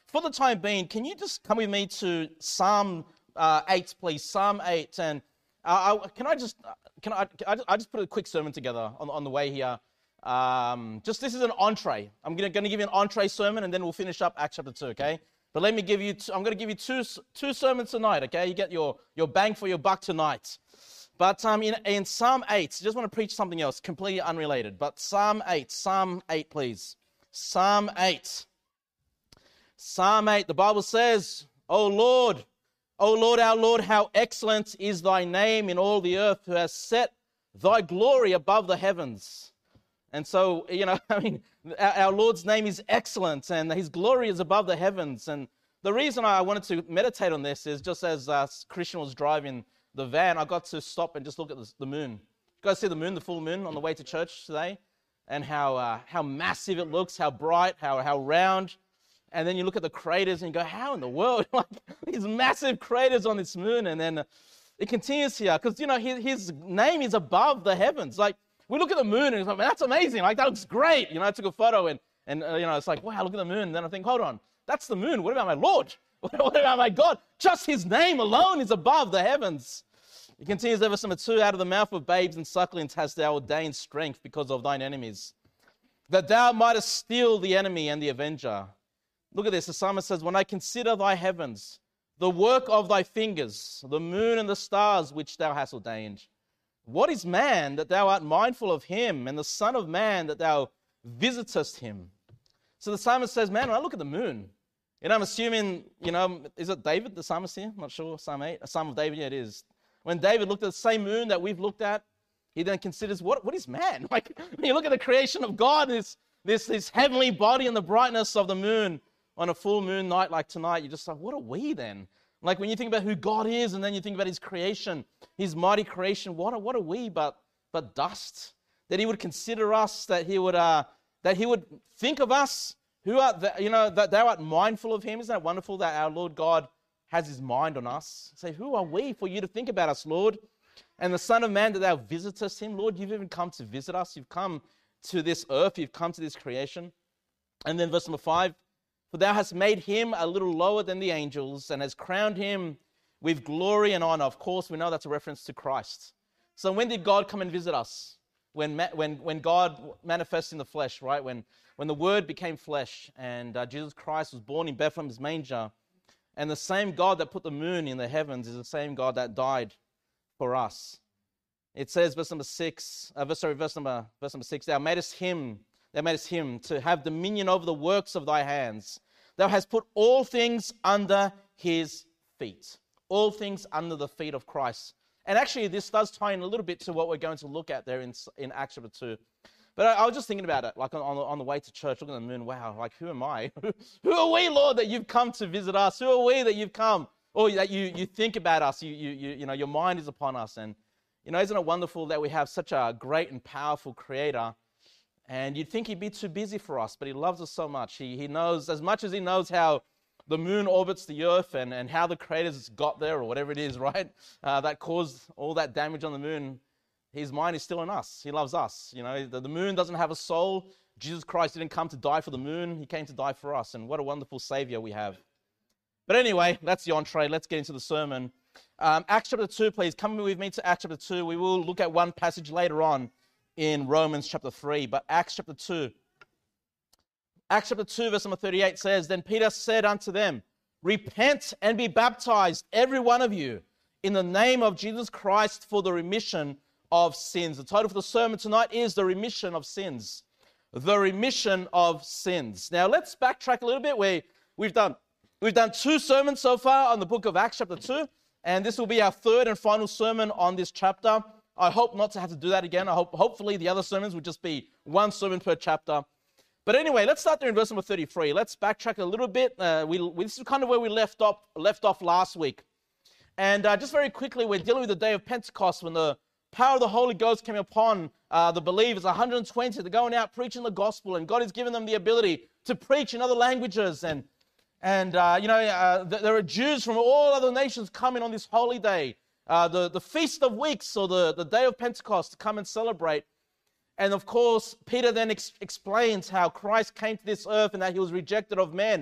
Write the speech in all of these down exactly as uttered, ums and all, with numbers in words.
for the time being, can you just come with me to Psalm uh, eight, please? Psalm eight. And uh, I, can I just, can I, I just put a quick sermon together on, on the way here. Um, just this is an entree. I'm going to give you an entree sermon, and then we'll finish up Acts chapter two, okay? But let me give you, two, I'm going to give you two two sermons tonight, okay? You get your, your bang for your buck tonight. But um, in, in Psalm eight, I just want to preach something else, completely unrelated. But Psalm eight, Psalm eight, please. Psalm eight. Psalm eight, the Bible says, O Lord, O Lord, our Lord, how excellent is thy name in all the earth, who has set thy glory above the heavens. And so, you know, I mean, our, our Lord's name is excellent, and his glory is above the heavens. And the reason I wanted to meditate on this is just as uh, Christian was driving the van, I got to stop and just look at the, the moon. You guys see the moon, the full moon, on the way to church today? And how uh, how massive it looks, how bright, how how round. And then you look at the craters and you go, how in the world? Like, these massive craters on this moon. And then uh, it continues here, because, you know, his, his name is above the heavens. Like, we look at the moon and it's like, man, that's amazing. Like, that looks great. You know, I took a photo and, and uh, you know, it's like, wow, look at the moon. And then I think, hold on, that's the moon. What about my Lord? What about my God? Just his name alone is above the heavens. It continues, verse number two, out of the mouth of babes and sucklings hast thou ordained strength because of thine enemies, that thou mightest steal the enemy and the avenger. Look at this. The psalmist says, when I consider thy heavens, the work of thy fingers, the moon and the stars which thou hast ordained. What is man that thou art mindful of him, and the son of man that thou visitest him? So the psalmist says, man, when I look at the moon, and I'm assuming, you know, is it David, the psalmist here? I'm not sure, Psalm eight, a Psalm of David, yeah, it is. When David looked at the same moon that we've looked at, he then considers, what, what is man? Like, when you look at the creation of God, this, this, this heavenly body and the brightness of the moon on a full moon night like tonight, you're just like, what are we then? Like, when you think about who God is, and then you think about his creation, his mighty creation, what are, what are we but, but dust? That he would consider us, that he would, uh, that he would think of us, who are, the, you know, that thou art mindful of him. Isn't that wonderful that our Lord God has his mind on us? Say, who are we for you to think about us, Lord? And the Son of Man that thou visitest him. Lord, you've even come to visit us. You've come to this earth. You've come to this creation. And then verse number five, for thou hast made him a little lower than the angels, and hast crowned him with glory and honor. Of course, we know that's a reference to Christ. So when did God come and visit us? When when when God manifests in the flesh, right? When when the Word became flesh, and uh, Jesus Christ was born in Bethlehem's manger. And the same God that put the moon in the heavens is the same God that died for us. It says, verse number six, uh, sorry, verse number verse number six, thou madest him. Thou madest him to have dominion over the works of thy hands. Thou hast put all things under his feet. All things under the feet of Christ. And actually, this does tie in a little bit to what we're going to look at there in, in Acts chapter two. But I, I was just thinking about it, like on, on, the, on the way to church, looking at the moon. Wow, like who am I? Who are we, Lord, that you've come to visit us? Who are we that you've come, or that you, you think about us? You, you, you, you know, your mind is upon us. And, you know, isn't it wonderful that we have such a great and powerful creator? And you'd think he'd be too busy for us, but he loves us so much. He, he knows, as much as he knows how the moon orbits the earth and, and how the creators got there, or whatever it is, right, uh, that caused all that damage on the moon, his mind is still in us. He loves us. You know, the, the moon doesn't have a soul. Jesus Christ didn't come to die for the moon. He came to die for us. And what a wonderful Savior we have. But anyway, that's the entree. Let's get into the sermon. Um, Acts chapter two, please. Come with me to Acts chapter two. We will look at one passage later on in Romans chapter three, but Acts chapter two. Acts chapter two, verse number thirty-eight says, then Peter said unto them, repent and be baptized, every one of you, in the name of Jesus Christ for the remission of sins. The title for the sermon tonight is the remission of sins. The remission of sins. Now let's backtrack a little bit. We, we've done, we've done two sermons so far on the book of Acts chapter two, and this will be our third and final sermon on this chapter. I hope not to have to do that again. I hope, hopefully, the other sermons will just be one sermon per chapter. But anyway, let's start there in verse number thirty-three. Let's backtrack a little bit. Uh, we, we, this is kind of where we left off, left off last week. And uh, just very quickly, we're dealing with the day of Pentecost, when the power of the Holy Ghost came upon uh, the believers, one hundred twenty. They're going out preaching the gospel, and God has given them the ability to preach in other languages. And, and uh, you know, uh, there are Jews from all other nations coming on this holy day. Uh, the, the Feast of Weeks, or the, the day of Pentecost, to come and celebrate. And of course, Peter then ex- explains how Christ came to this earth and that he was rejected of men.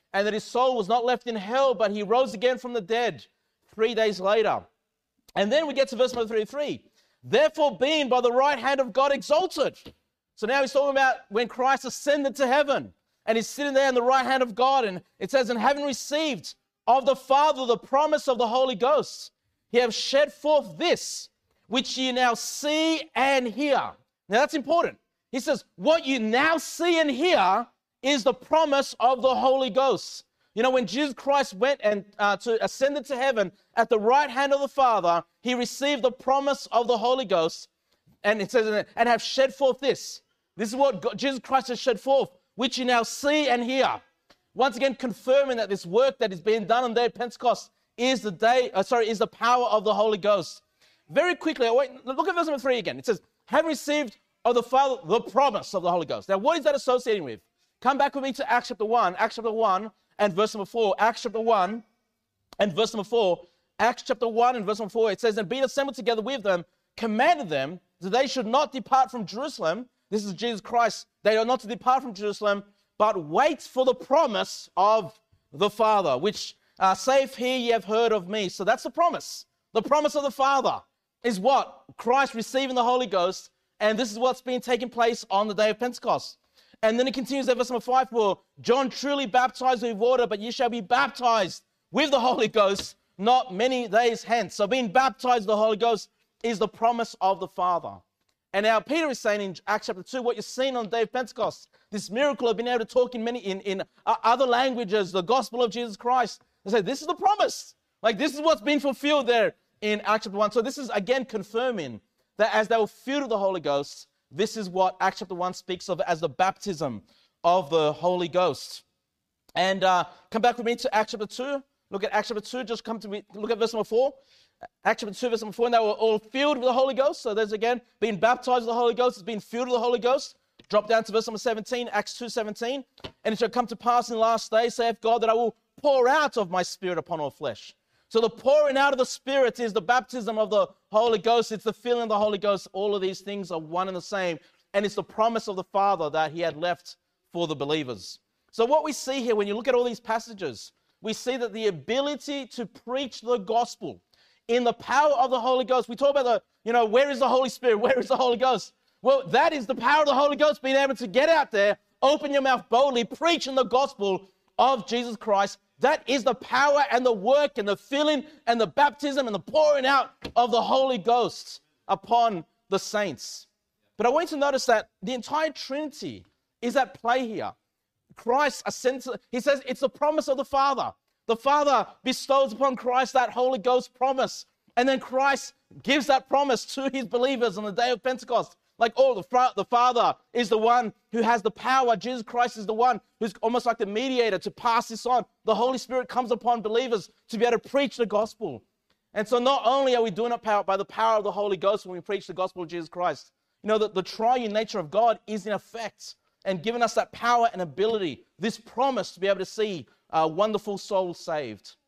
and that his soul was not left in hell, but he rose again from the dead three days later. And then we get to verse number thirty-three. Therefore, being by the right hand of God exalted. So now he's talking about when Christ ascended to heaven, and he's sitting there in the right hand of God, and it says, and having received of the Father the promise of the Holy Ghost, he have shed forth this, which ye now see and hear. Now that's important. He says, what you now see and hear is the promise of the Holy Ghost. You know, when Jesus Christ went and uh, to ascended to heaven at the right hand of the Father, he received the promise of the Holy Ghost. And it says, and have shed forth this. This is what God, Jesus Christ has shed forth, which you now see and hear. Once again, confirming that this work that is being done on the day of Pentecost is the day, uh, sorry, is the power of the Holy Ghost. Very quickly, wait, look at verse number three again. It says, have received of the Father the promise of the Holy Ghost. Now, what is that associating with? Come back with me to Acts chapter one, Acts chapter one and verse number four. Acts chapter one and verse number four. Acts chapter one and verse number four, it says, and being assembled together with them, commanded them that they should not depart from Jerusalem. This is Jesus Christ. They are not to depart from Jerusalem, but wait for the promise of the Father, which uh, saith he, ye have heard of me. So that's the promise. The promise of the Father is what? Christ receiving the Holy Ghost, and this is what's been taking place on the day of Pentecost. And then it continues at verse number five, for John truly baptized with water, but ye shall be baptized with the Holy Ghost not many days hence. So being baptized with the Holy Ghost is the promise of the Father. And now Peter is saying in Acts chapter two, what you're seeing on the day of Pentecost, this miracle of being able to talk in many in, in other languages, the gospel of Jesus Christ. They say, this is the promise. Like, this is what's been fulfilled there in Acts chapter one. So this is again confirming that as they were filled with the Holy Ghost, this is what Acts chapter one speaks of as the baptism of the Holy Ghost. And uh, come back with me to Acts chapter two. Look at Acts chapter two. Just come to me. Look at verse number four. Acts chapter two, verse number four. And they were all filled with the Holy Ghost. So there's again being baptized with the Holy Ghost. It's being filled with the Holy Ghost. Drop down to verse number seventeen. Acts two seventeen. And it shall come to pass in the last days, saith God, that I will pour out of my Spirit upon all flesh. So the pouring out of the Spirit is the baptism of the Holy Ghost. It's the filling of the Holy Ghost. All of these things are one and the same. And it's the promise of the Father that he had left for the believers. So what we see here, when you look at all these passages, we see that the ability to preach the gospel in the power of the Holy Ghost. We talk about the, you know, where is the Holy Spirit? Where is the Holy Ghost? Well, that is the power of the Holy Ghost, being able to get out there, open your mouth boldly, preaching the gospel of Jesus Christ. That is the power and the work and the filling and the baptism and the pouring out of the Holy Ghost upon the saints. But I want you to notice that the entire Trinity is at play here. Christ ascends, he says it's the promise of the Father. The Father bestows upon Christ that Holy Ghost promise. And then Christ gives that promise to his believers on the day of Pentecost. Like, oh, the, the Father is the one who has the power. Jesus Christ is the one who's almost like the mediator to pass this on. The Holy Spirit comes upon believers to be able to preach the gospel. And so not only are we doing it by the power of the Holy Ghost when we preach the gospel of Jesus Christ, you know, that the triune nature of God is in effect and giving us that power and ability, this promise to be able to see uh, wonderful souls saved.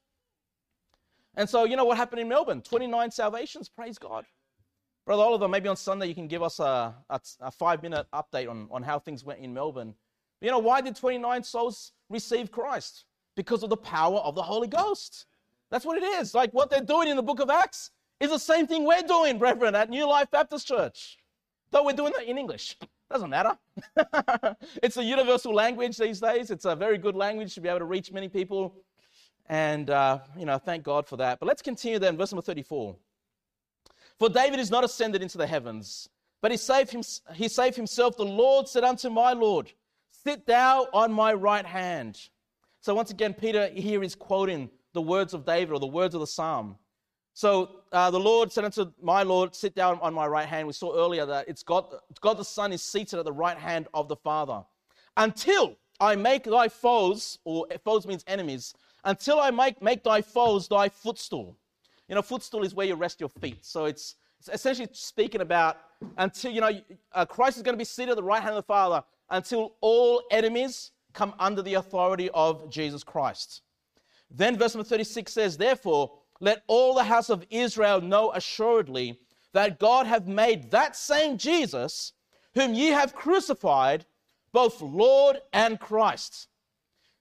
And so, you know what happened in Melbourne? twenty-nine salvations, praise God. Brother Oliver, maybe on Sunday you can give us a, a, a five-minute update on, on how things went in Melbourne. But you know, why did twenty-nine souls receive Christ? Because of the power of the Holy Ghost. That's what it is. Like what they're doing in the book of Acts is the same thing we're doing, brethren, at New Life Baptist Church. Though we're doing that in English. Doesn't matter. It's a universal language these days. It's a very good language to be able to reach many people. And, uh, you know, thank God for that. But let's continue then, verse number thirty-four. For David is not ascended into the heavens, but he saved, him, he saved himself. The Lord said unto my Lord, sit thou on my right hand. So once again, Peter here is quoting the words of David or the words of the psalm. So uh, the Lord said unto my Lord, sit down on my right hand. We saw earlier that it's God, God the Son is seated at the right hand of the Father. Until I make thy foes, or foes means enemies, until I make, make thy foes thy footstool. You know, footstool is where you rest your feet. So it's, it's essentially speaking about until, you know, uh, Christ is going to be seated at the right hand of the Father until all enemies come under the authority of Jesus Christ. Then verse number thirty-six says, therefore, let all the house of Israel know assuredly that God hath made that same Jesus, whom ye have crucified, both Lord and Christ.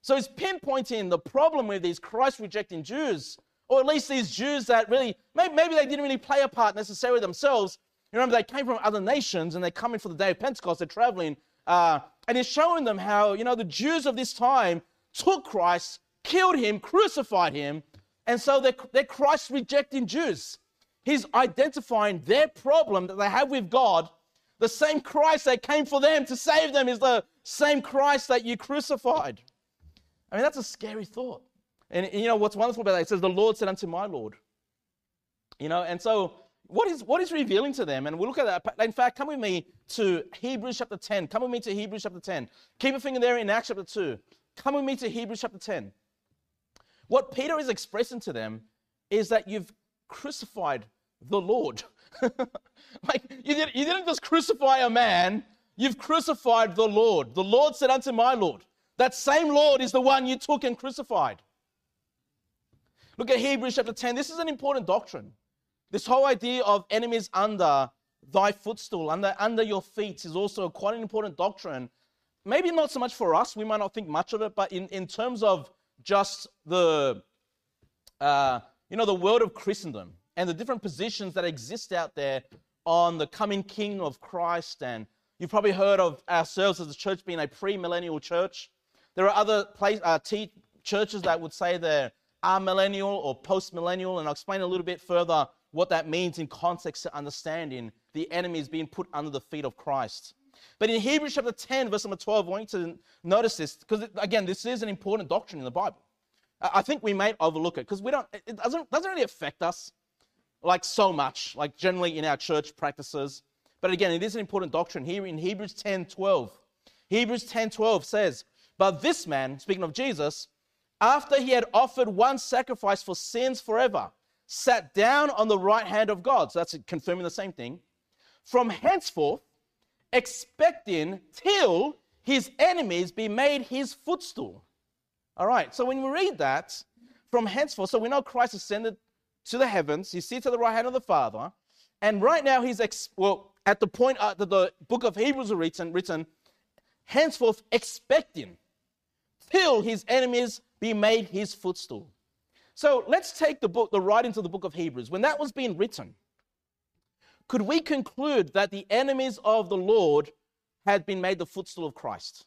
So he's pinpointing the problem with these Christ-rejecting Jews, or at least these Jews that really, maybe, maybe they didn't really play a part necessarily themselves. You remember, they came from other nations, and they're coming for the day of Pentecost. They're traveling, uh, and he's showing them how, you know, the Jews of this time took Christ, killed him, crucified him, and so they're, they're Christ-rejecting Jews. He's identifying their problem that they have with God. The same Christ that came for them to save them is the same Christ that you crucified. I mean, that's a scary thought. And, and you know, what's wonderful about that, it says, the Lord said unto my Lord. You know, and so what is what is revealing to them? And we'll look at that. In fact, come with me to Hebrews chapter ten. Come with me to Hebrews chapter ten. Keep a finger there in Acts chapter two. Come with me to Hebrews chapter ten. What Peter is expressing to them is that you've crucified the Lord. Like, you, did, you didn't just crucify a man, you've crucified the Lord. The Lord said unto my Lord. That same Lord is the one you took and crucified. Look at Hebrews chapter ten. This is an important doctrine. This whole idea of enemies under thy footstool, under, under your feet, is also quite an important doctrine. Maybe not so much for us. We might not think much of it, but in, in terms of just the, uh, you know, the world of Christendom and the different positions that exist out there on the coming King of Christ. And you've probably heard of ourselves as a church being a pre-millennial church. There are other place, uh, t- churches that would say they're millennial or post-millennial, and I'll explain a little bit further what that means in context to understanding the enemy is being put under the feet of Christ. But in Hebrews chapter ten, verse number twelve, I want you to notice this, because again, this is an important doctrine in the Bible. I think we may overlook it, because we don't, it doesn't, doesn't really affect us like so much, like generally in our church practices. But again, it is an important doctrine. Here in Hebrews ten twelve, Hebrews ten twelve says, but this man, speaking of Jesus, after he had offered one sacrifice for sins forever, sat down on the right hand of God. So that's confirming the same thing. From henceforth, expecting till his enemies be made his footstool. All right, so when we read that, from henceforth, so we know Christ ascended to the heavens. He sits at the right hand of the Father. And right now he's, ex- well, at the point uh, that the book of Hebrews is written, written, henceforth expecting till his enemies be made his footstool. So let's take the book, the writings of the book of Hebrews. When that was being written, could we conclude that the enemies of the Lord had been made the footstool of Christ?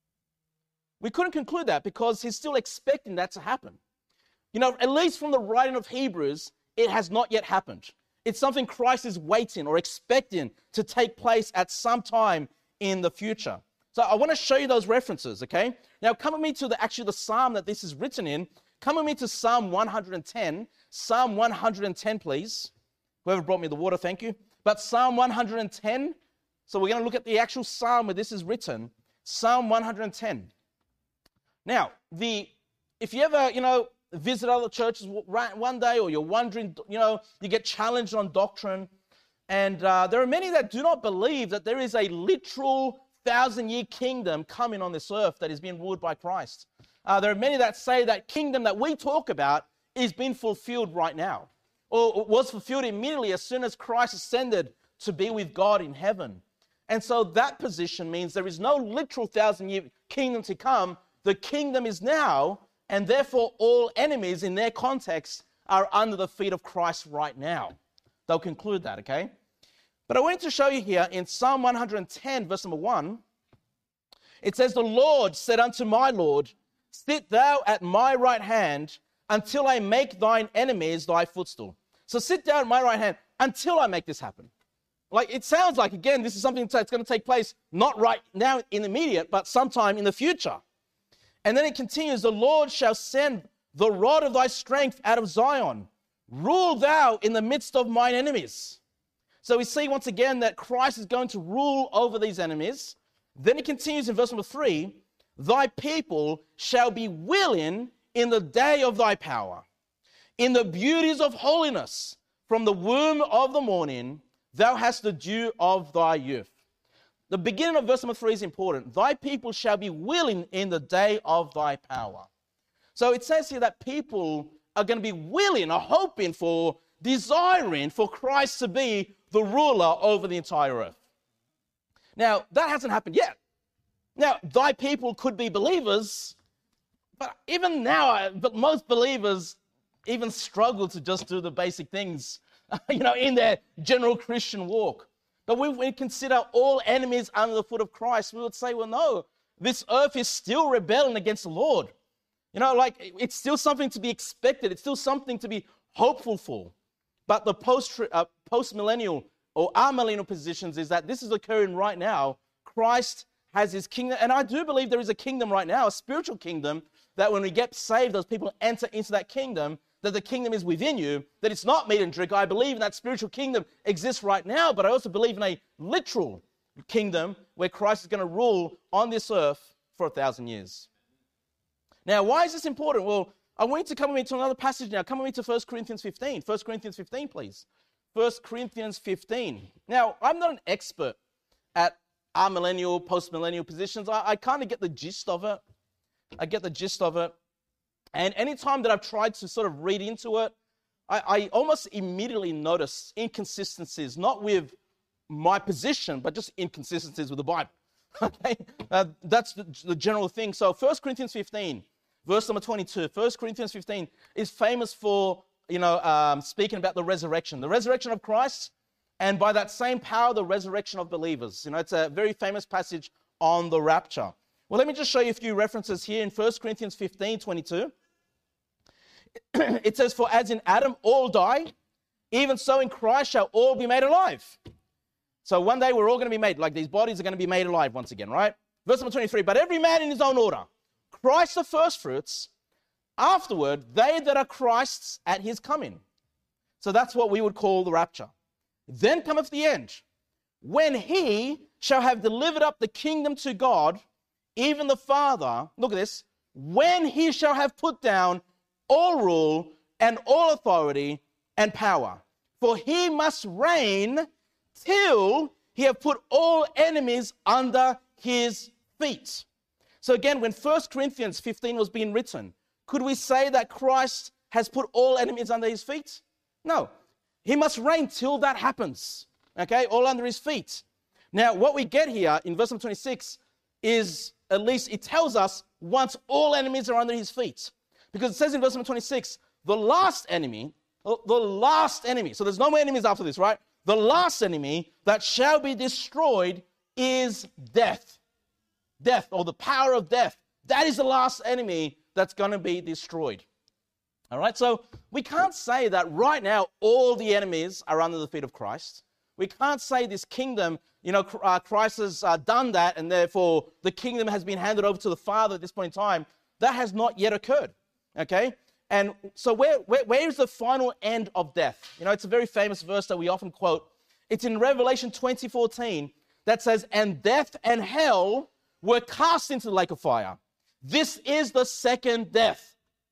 We couldn't conclude that, because he's still expecting that to happen. You know, at least from the writing of Hebrews, it has not yet happened. It's something Christ is waiting or expecting to take place at some time in the future. So I want to show you those references, okay? Now come with me to the actually the psalm that this is written in. Come with me to Psalm one hundred ten. Psalm one hundred ten, please. Whoever brought me the water, thank you. But Psalm one hundred ten, so we're going to look at the actual psalm where this is written. Psalm one hundred ten. Now, the if you ever, you know, visit other churches one day, or you're wondering, you know, you get challenged on doctrine, and uh, there are many that do not believe that there is a literal thousand-year kingdom coming on this earth that is being ruled by Christ. Uh, there are many that say that kingdom that we talk about is being fulfilled right now, or was fulfilled immediately as soon as Christ ascended to be with God in heaven. And so that position means there is no literal thousand-year kingdom to come. The kingdom is now, and therefore all enemies in their context are under the feet of Christ right now. They'll conclude that, okay? But I wanted to show you here in Psalm one hundred ten, verse number one, it says, the Lord said unto my Lord, sit thou at my right hand until I make thine enemies thy footstool. So sit down at my right hand until I make this happen. Like, it sounds like, again, this is something that's going to take place not right now in the immediate, but sometime in the future. And then it continues, the Lord shall send the rod of thy strength out of Zion. Rule thou in the midst of mine enemies. So we see once again that Christ is going to rule over these enemies. Then it continues in verse number three, thy people shall be willing in the day of thy power. In the beauties of holiness, from the womb of the morning, thou hast the dew of thy youth. The beginning of verse number three is important. Thy people shall be willing in the day of thy power. So it says here that people are going to be willing, are hoping for, desiring for Christ to be the ruler over the entire earth. Now, that hasn't happened yet. Now, thy people could be believers, but even now, I, but most believers even struggle to just do the basic things, you know, in their general Christian walk. But when we consider all enemies under the foot of Christ, we would say, well, no, this earth is still rebelling against the Lord. You know, like, it's still something to be expected. It's still something to be hopeful for. But the post, uh, post-millennial or our millennial positions is that this is occurring right now. Christ has his kingdom. And I do believe there is a kingdom right now, a spiritual kingdom, that when we get saved, those people enter into that kingdom, that the kingdom is within you, that it's not meat and drink. I believe in that spiritual kingdom exists right now, but I also believe in a literal kingdom where Christ is going to rule on this earth for a thousand years. Now, why is this important? Well, I want you to come with me to another passage now. Come with me to First Corinthians fifteen. First Corinthians fifteen, please. First Corinthians fifteen. Now, I'm not an expert at our millennial, post-millennial positions. I, I kind of get the gist of it. I get the gist of it. And anytime that I've tried to sort of read into it, I, I almost immediately notice inconsistencies, not with my position, but just inconsistencies with the Bible. Okay? Uh, that's the, the general thing. So First Corinthians fifteen, verse number twenty-two. First Corinthians fifteen is famous for, you know, um, speaking about the resurrection. The resurrection of Christ, and by that same power, the resurrection of believers. You know, it's a very famous passage on the rapture. Well, let me just show you a few references here in First Corinthians fifteen, twenty-two. It says, for as in Adam all die, even so in Christ shall all be made alive. So one day we're all going to be made, like these bodies are going to be made alive once again, right? Verse number twenty-three, but every man in his own order. Christ the first fruits, afterward they that are Christ's at his coming. So that's what we would call the rapture. Then cometh the end, when he shall have delivered up the kingdom to God, even the Father, look at this, when he shall have put down all rule and all authority and power. For he must reign till he have put all enemies under his feet. So again, when First Corinthians fifteen was being written, could we say that Christ has put all enemies under his feet? No. He must reign till that happens. Okay, all under his feet. Now, what we get here in verse number twenty-six is, at least it tells us, once all enemies are under his feet. Because it says in verse number twenty-six, the last enemy, the last enemy, so there's no more enemies after this, right? The last enemy that shall be destroyed is death. Death, or the power of death. That is the last enemy that's going to be destroyed. All right, so we can't say that right now all the enemies are under the feet of Christ. We can't say this kingdom, you know, uh, Christ has uh, done that, and therefore the kingdom has been handed over to the Father at this point in time. That has not yet occurred, okay? And so where, where, where is the final end of death? You know, it's a very famous verse that we often quote. It's in Revelation twenty fourteen that says, and death and hell were cast into the lake of fire. This is the second death.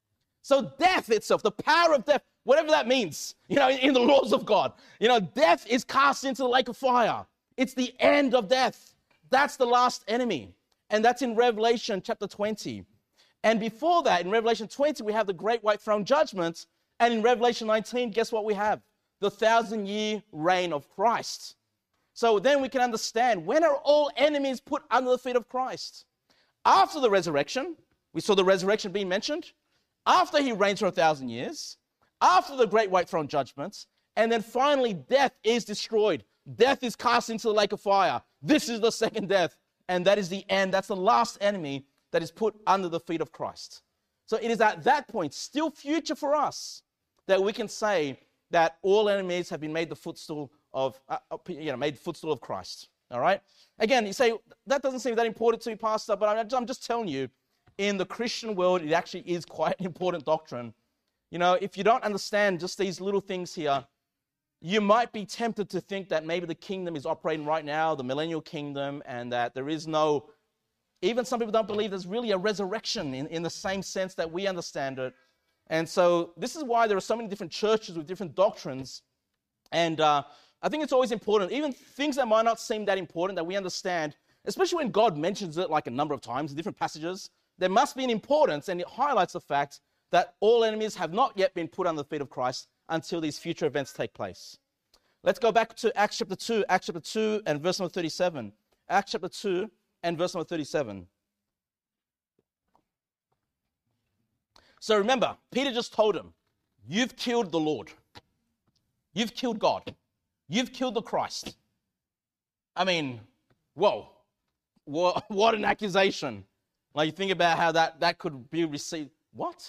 So death itself, the power of death, whatever that means, you know, in the laws of God, you know, death is cast into the lake of fire. It's the end of death. That's the last enemy. And that's in Revelation chapter twenty. And before that, in Revelation twenty, we have the great white throne judgment. And in Revelation nineteen, guess what we have? The thousand-year reign of Christ. So then we can understand, when are all enemies put under the feet of Christ? After the resurrection, we saw the resurrection being mentioned. After he reigns for a thousand years. After the great white throne judgments. And then finally, death is destroyed. Death is cast into the lake of fire. This is the second death. And that is the end. That's the last enemy that is put under the feet of Christ. So it is at that point, still future for us, that we can say that all enemies have been made the footstool of, uh, you know, made footstool of Christ. All right? Again, you say, that doesn't seem that important to me, Pastor, but I'm, I'm just telling you, in the Christian world, it actually is quite an important doctrine. You know, if you don't understand just these little things here, you might be tempted to think that maybe the kingdom is operating right now, the millennial kingdom, and that there is no, even some people don't believe there's really a resurrection in, in the same sense that we understand it. And so this is why there are so many different churches with different doctrines. And uh, I think it's always important, even things that might not seem that important, that we understand, especially when God mentions it like a number of times in different passages, there must be an importance, and it highlights the fact that all enemies have not yet been put under the feet of Christ until these future events take place. Let's go back to Acts chapter two, Acts chapter two and verse number thirty-seven. Acts chapter two and verse number thirty-seven. So remember, Peter just told him, you've killed the Lord. You've killed God. You've killed the Christ. I mean, whoa. What, what an accusation. Like, you think about how that, that could be received. What?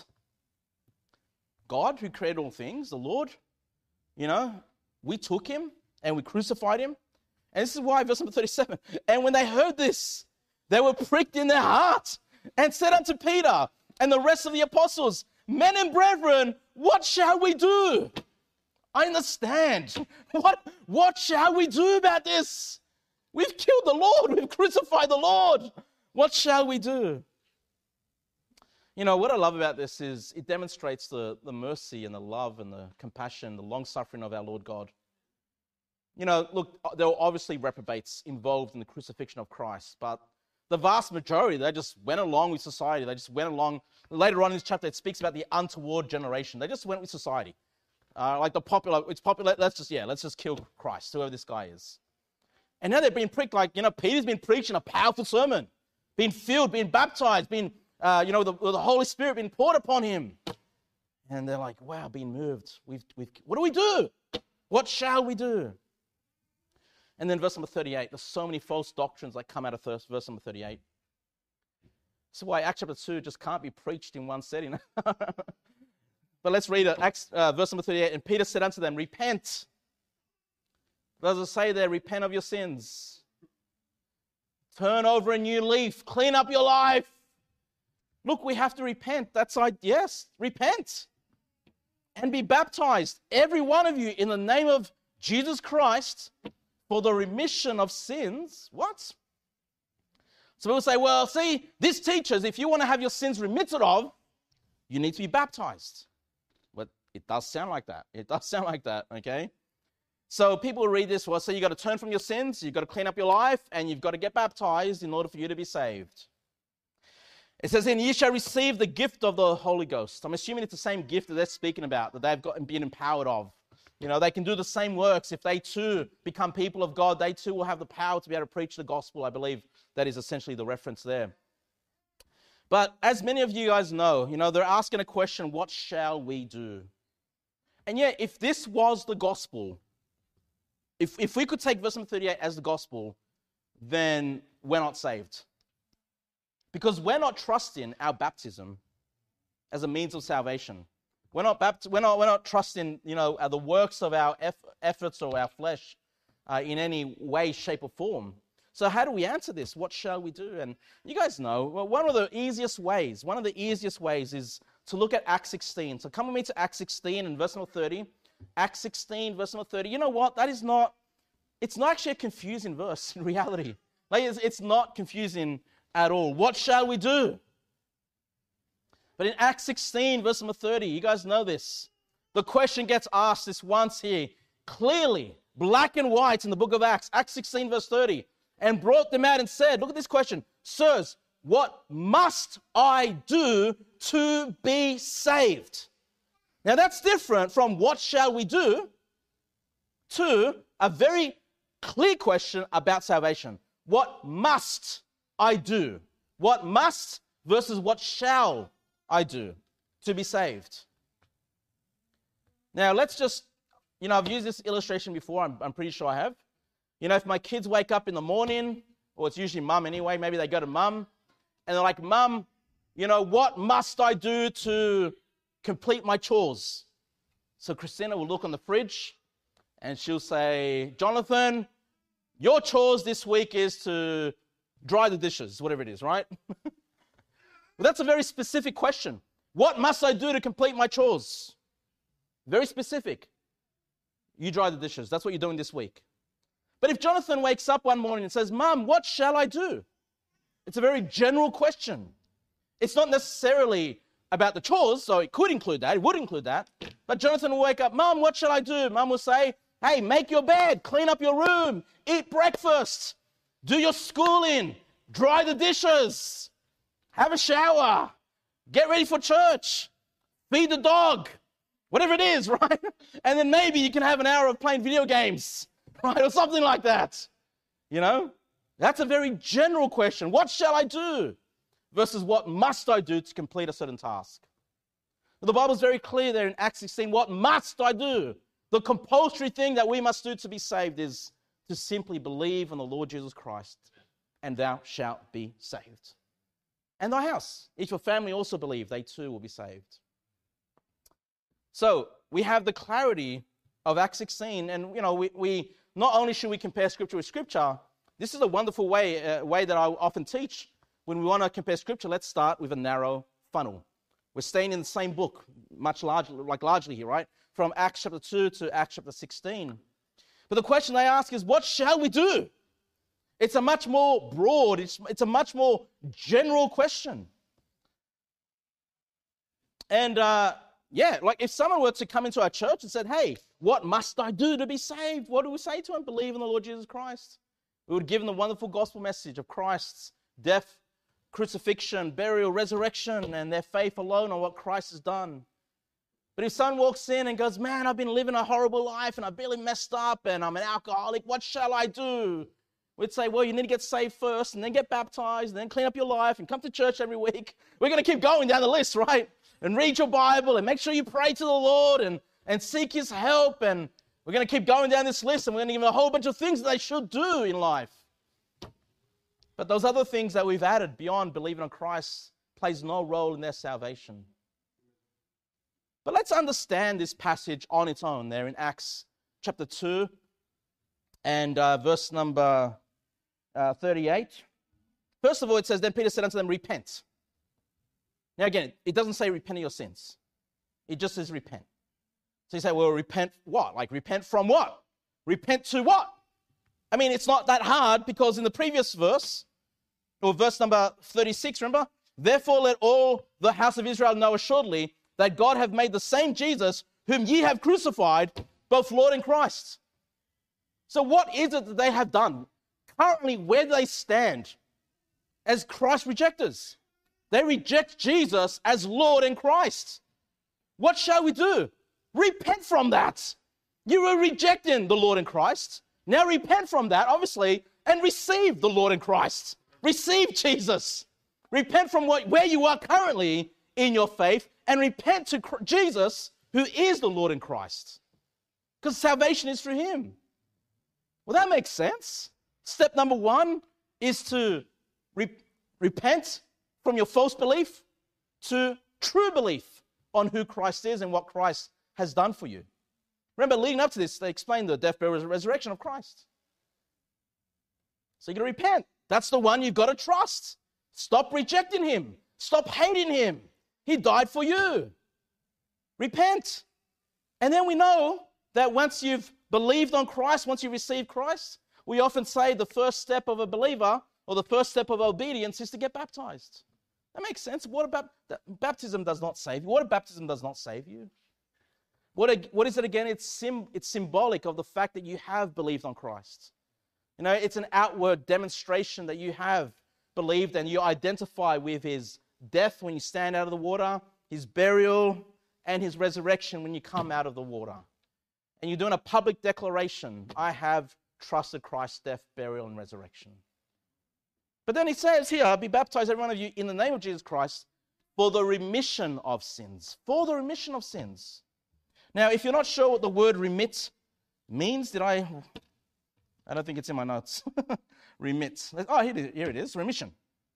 God who created all things, the Lord, you know, we took him and we crucified him. And this is why, verse number thirty-seven, and when they heard this, they were pricked in their heart and said unto Peter and the rest of the apostles, men and brethren, what shall we do? I understand. What, what shall we do about this? We've killed the Lord. We've crucified the Lord. What shall we do? You know, what I love about this is it demonstrates the, the mercy and the love and the compassion, the long-suffering of our Lord God. You know, look, there were obviously reprobates involved in the crucifixion of Christ, but the vast majority, they just went along with society. They just went along. Later on in this chapter, it speaks about the untoward generation. They just went with society. Uh, like the popular, it's popular, let's just, yeah, let's just kill Christ, whoever this guy is. And now they're being pricked, like, you know, Peter's been preaching a powerful sermon, being filled, being baptized, being, uh, you know, the, the Holy Spirit being poured upon him. And they're like, wow, being moved. We've, we've, what do we do? What shall we do? And then verse number thirty-eight, there's so many false doctrines that come out of verse, verse number thirty-eight. That's why Acts chapter two just can't be preached in one setting. But let's read it. Acts, uh, verse number thirty-eight. And Peter said unto them, repent. Does it say there, repent of your sins? Turn over a new leaf. Clean up your life. Look, we have to repent. That's like, yes, repent. And be baptized, every one of you, in the name of Jesus Christ, for the remission of sins. What? So people say, well, see, this teaches if you want to have your sins remitted of, you need to be baptized. But it does sound like that. It does sound like that, okay? So people read this, well, so you've got to turn from your sins, you've got to clean up your life, and you've got to get baptized in order for you to be saved. It says, and ye shall receive the gift of the Holy Ghost. I'm assuming it's the same gift that they're speaking about, that they've got been empowered of. You know, they can do the same works. If they too become people of God, they too will have the power to be able to preach the gospel. I believe that is essentially the reference there. But as many of you guys know, you know, they're asking a question, what shall we do? And yet, if this was the gospel, if, if we could take verse number thirty-eight as the gospel, then we're not saved. Because we're not trusting our baptism as a means of salvation. We're not, bapt- we're not, we're not trusting, you know, the works of our eff- efforts or our flesh uh, in any way, shape, or form. So how do we answer this? What shall we do? And you guys know, well, one of the easiest ways, one of the easiest ways is to look at Acts sixteen. So come with me to Acts sixteen and verse number thirty. Acts sixteen, verse number thirty. You know what? That is not, it's not actually a confusing verse in reality. Like it's, it's not confusing at all. What shall we do? But in Acts sixteen, verse number thirty, you guys know this. The question gets asked this once here, clearly, black and white in the book of Acts, Acts sixteen, verse thirty, and brought them out and said, look at this question, sirs, what must I do to be saved? Now that's different from what shall we do to a very clear question about salvation. What must I do? What must versus what shall I do to be saved? Now, let's just, you know, I've used this illustration before. I'm, I'm pretty sure I have. You know, if my kids wake up in the morning, or it's usually mum anyway, maybe they go to mum, and they're like, Mum, you know, what must I do to complete my chores? So Christina will look on the fridge, and she'll say, Jonathan, your chores this week is to dry the dishes, whatever it is, right? Well, that's a very specific question. What must I do to complete my chores? Very specific. You dry the dishes. That's what you're doing this week. But if Jonathan wakes up one morning and says, Mum, what shall I do? It's a very general question. It's not necessarily about the chores, so it could include that. It would include that. But Jonathan will wake up, Mum, what shall I do? Mum will say, hey, make your bed, clean up your room, eat breakfast, do your schooling, dry the dishes, have a shower, get ready for church, feed the dog, whatever it is, right? And then maybe you can have an hour of playing video games, right? Or something like that, you know? That's a very general question. What shall I do? Versus what must I do to complete a certain task? The Bible's very clear there in Acts sixteen. What must I do? The compulsory thing that we must do to be saved is to simply believe in the Lord Jesus Christ, and thou shalt be saved. And thy house. If your family also believe, they too will be saved. So we have the clarity of Acts sixteen, and you know, we, we not only should we compare Scripture with Scripture, this is a wonderful way, uh, way that I often teach. When we want to compare Scripture, let's start with a narrow funnel. We're staying in the same book, much larger, like largely here, right? From Acts chapter two to Acts chapter sixteen. But the question they ask is, what shall we do? It's a much more broad, it's, it's a much more general question. And uh, yeah, like if someone were to come into our church and said, hey, what must I do to be saved? What do we say to them? Believe in the Lord Jesus Christ. We would give them the wonderful gospel message of Christ's death, crucifixion, burial, resurrection, and their faith alone on what Christ has done. But if someone walks in and goes, man, I've been living a horrible life and I've really messed up and I'm an alcoholic, what shall I do? We'd say, well, you need to get saved first and then get baptized and then clean up your life and come to church every week. We're going to keep going down the list, right? And read your Bible and make sure you pray to the Lord and, and seek His help. And we're going to keep going down this list and we're going to give them a whole bunch of things that they should do in life. But those other things that we've added beyond believing on Christ plays no role in their salvation. But let's understand this passage on its own there in Acts chapter two and uh, verse number uh, thirty-eight. First of all, it says, then Peter said unto them, repent. Now again, it doesn't say repent of your sins. It just says repent. So you say, well, repent what? Like repent from what? Repent to what? I mean, it's not that hard because in the previous verse, or verse number thirty-six, remember? Therefore let all the house of Israel know assuredly that God hath made the same Jesus whom ye have crucified, both Lord and Christ. So what is it that they have done? Currently, where do they stand as Christ rejectors? They reject Jesus as Lord and Christ. What shall we do? Repent from that. You were rejecting the Lord and Christ. Now repent from that, obviously, and receive the Lord and Christ. Receive Jesus. Repent from what, where you are currently in your faith and repent to Jesus, who is the Lord and Christ. Because salvation is through Him. Well, that makes sense. Step number one is to re- repent from your false belief to true belief on who Christ is and what Christ has done for you. Remember, leading up to this, they explained the death, burial, and resurrection of Christ. So you're going to repent. That's the one you've got to trust. Stop rejecting Him. Stop hating Him. He died for you. Repent. And then we know that once you've believed on Christ, once you've received Christ, we often say the first step of a believer or the first step of obedience is to get baptized. That makes sense. What about baptism does not save you? What if baptism does not save you? What, what is it again? It's, sim, it's symbolic of the fact that you have believed on Christ. You know, it's an outward demonstration that you have believed and you identify with His death when you stand out of the water, His burial, and His resurrection when you come out of the water. And you're doing a public declaration, I have trusted Christ's death, burial, and resurrection. But then He says here, be baptized, every one of you, in the name of Jesus Christ, for the remission of sins. For the remission of sins. Now, if you're not sure what the word remit means, did I... I don't think it's in my notes. Remit. Oh, here it is. Here it is. Remission.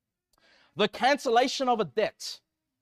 The cancellation of a debt,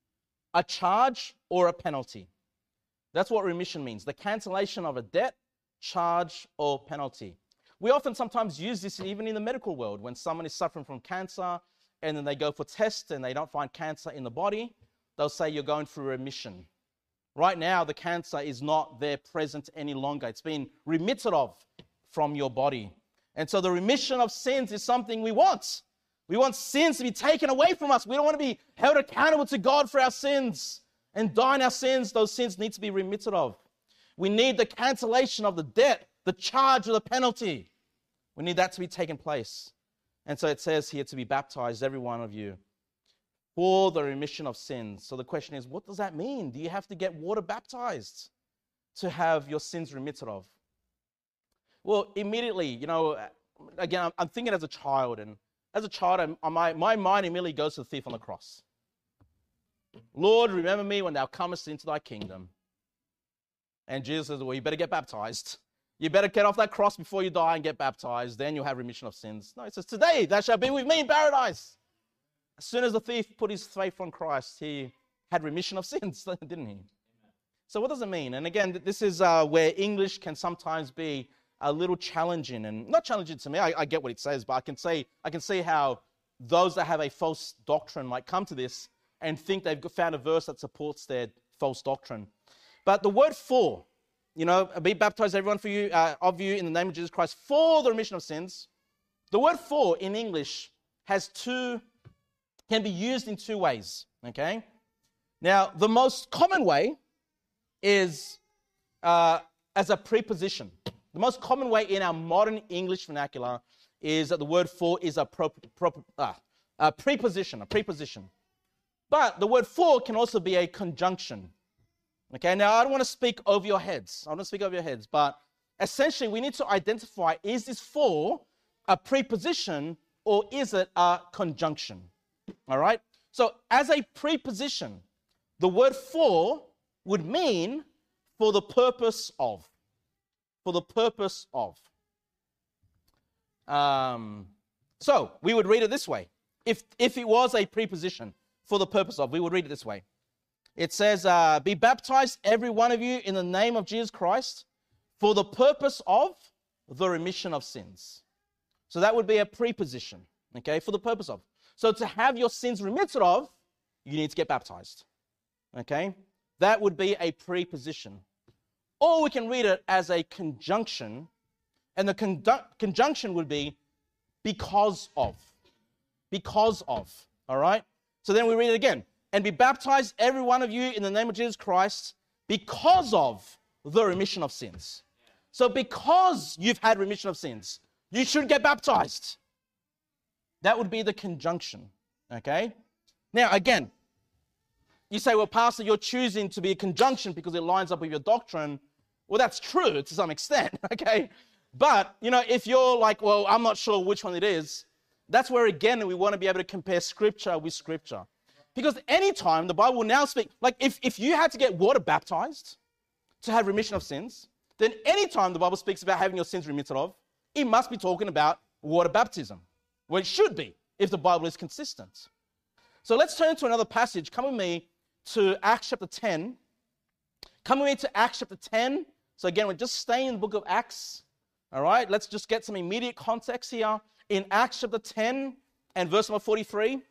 a charge, or a penalty. That's what remission means. The cancellation of a debt, charge, or penalty. We often sometimes use this even in the medical world when someone is suffering from cancer and then they go for tests and they don't find cancer in the body. They'll say you're going through remission. Right now, the cancer is not there present any longer. It's been remitted of from your body. And so the remission of sins is something we want. We want sins to be taken away from us. We don't want to be held accountable to God for our sins and die in our sins. Those sins need to be remitted of. We need the cancellation of the debt, the charge or the penalty. We need that to be taken place. And so it says here to be baptized, every one of you, for the remission of sins. So the question is, what does that mean? Do you have to get water baptized to have your sins remitted of? Well, immediately, you know, again, I'm, I'm thinking as a child, and as a child, I'm, my, my mind immediately goes to the thief on the cross. Lord, remember me when thou comest into thy kingdom. And Jesus says, well, you better get baptized. You better get off that cross before you die and get baptized. Then you'll have remission of sins. No, it says, today thou shalt be with me in paradise. As soon as the thief put his faith on Christ, he had remission of sins, didn't he? So what does it mean? And again, this is uh, where English can sometimes be a little challenging, and not challenging to me. I, I get what it says, but I can say I can see how those that have a false doctrine might come to this and think they've found a verse that supports their false doctrine. But the word "for," you know, be baptized, everyone for you uh, of you in the name of Jesus Christ for the remission of sins. The word "for" in English has two, can be used in two ways. Okay. Now, the most common way is uh, as a preposition. The most common way in our modern English vernacular is that the word "for" is a, pro, pro, uh, a preposition, a preposition. But the word "for" can also be a conjunction. Okay, now I don't want to speak over your heads. I don't want to speak over your heads, but essentially we need to identify, is this "for" a preposition or is it a conjunction? All right? So as a preposition, the word "for" would mean for the purpose of. For the purpose of. Um, so we would read it this way. If, if it was a preposition, for the purpose of, we would read it this way. It says, uh, be baptized, every one of you, in the name of Jesus Christ, for the purpose of the remission of sins. So that would be a preposition, okay, for the purpose of. So to have your sins remitted of, you need to get baptized, okay? That would be a preposition. Or we can read it as a conjunction, and the con- conjunction would be because of. Because of, all right? So then we read it again. And be baptized, every one of you, in the name of Jesus Christ, because of the remission of sins. So because you've had remission of sins, you should get baptized. That would be the conjunction, okay? Now, again, you say, well, Pastor, you're choosing to be a conjunction because it lines up with your doctrine. Well, that's true to some extent, okay? But, you know, if you're like, well, I'm not sure which one it is, that's where, again, we want to be able to compare Scripture with Scripture. Because anytime the Bible will now speak, like if, if you had to get water baptized to have remission of sins, then anytime the Bible speaks about having your sins remitted of, it must be talking about water baptism. Well, it should be, if the Bible is consistent. So let's turn to another passage. Come with me to Acts chapter ten. Come with me to Acts chapter ten. So again, we're just staying in the book of Acts. All right, let's just get some immediate context here. In Acts chapter ten and verse number forty-three.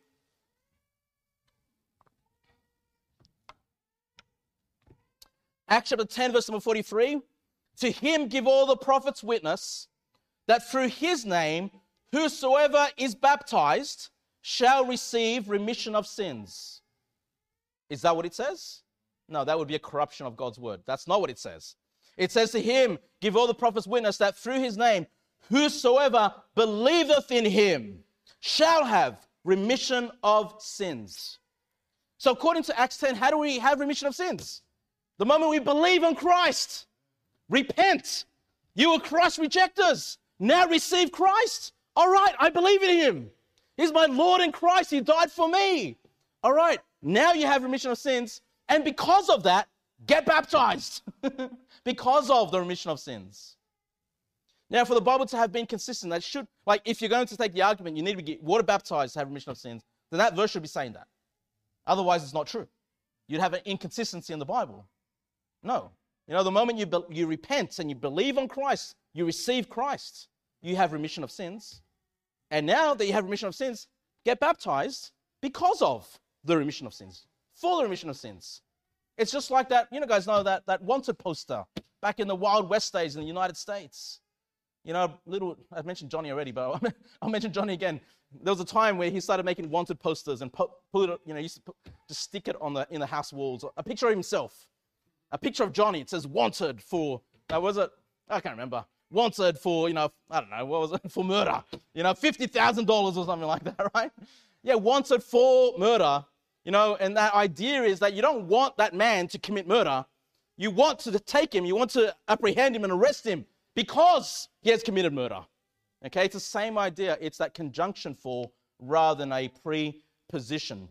Acts chapter ten, verse number forty-three. To him give all the prophets witness that through his name whosoever is baptized shall receive remission of sins. Is that what it says? No, that would be a corruption of God's word. That's not what it says. It says to him, give all the prophets witness that through his name, whosoever believeth in him shall have remission of sins. So according to Acts ten, how do we have remission of sins? The moment we believe on Christ, repent. You were Christ rejectors. Now receive Christ. All right, I believe in him. He's my Lord in Christ. He died for me. All right, now you have remission of sins. And because of that, get baptized. Because of the remission of sins. Now, for the Bible to have been consistent, that should, like, if you're going to take the argument, you need to get water baptized to have remission of sins, then that verse should be saying that. Otherwise, it's not true. You'd have an inconsistency in the Bible. No. You know, the moment you, be, you repent and you believe on Christ, you receive Christ, you have remission of sins. And now that you have remission of sins, get baptized because of the remission of sins. For the remission of sins. It's just like that, you know, guys know that, that wanted poster back in the Wild West days in the United States. You know, little, I mentioned Johnny already, but I'll mention Johnny again. There was a time where he started making wanted posters and put, put it, you know, used to put, just stick it on the, in the house walls. A picture of himself. A picture of Johnny. It says wanted for, uh, was it? I can't remember. Wanted for, you know, I don't know, what was it? For murder. You know, fifty thousand dollars or something like that, right? Yeah, wanted for murder. You know, and that idea is that you don't want that man to commit murder. You want to take him, you want to apprehend him and arrest him because he has committed murder. Okay, it's the same idea. It's that conjunction for rather than a preposition.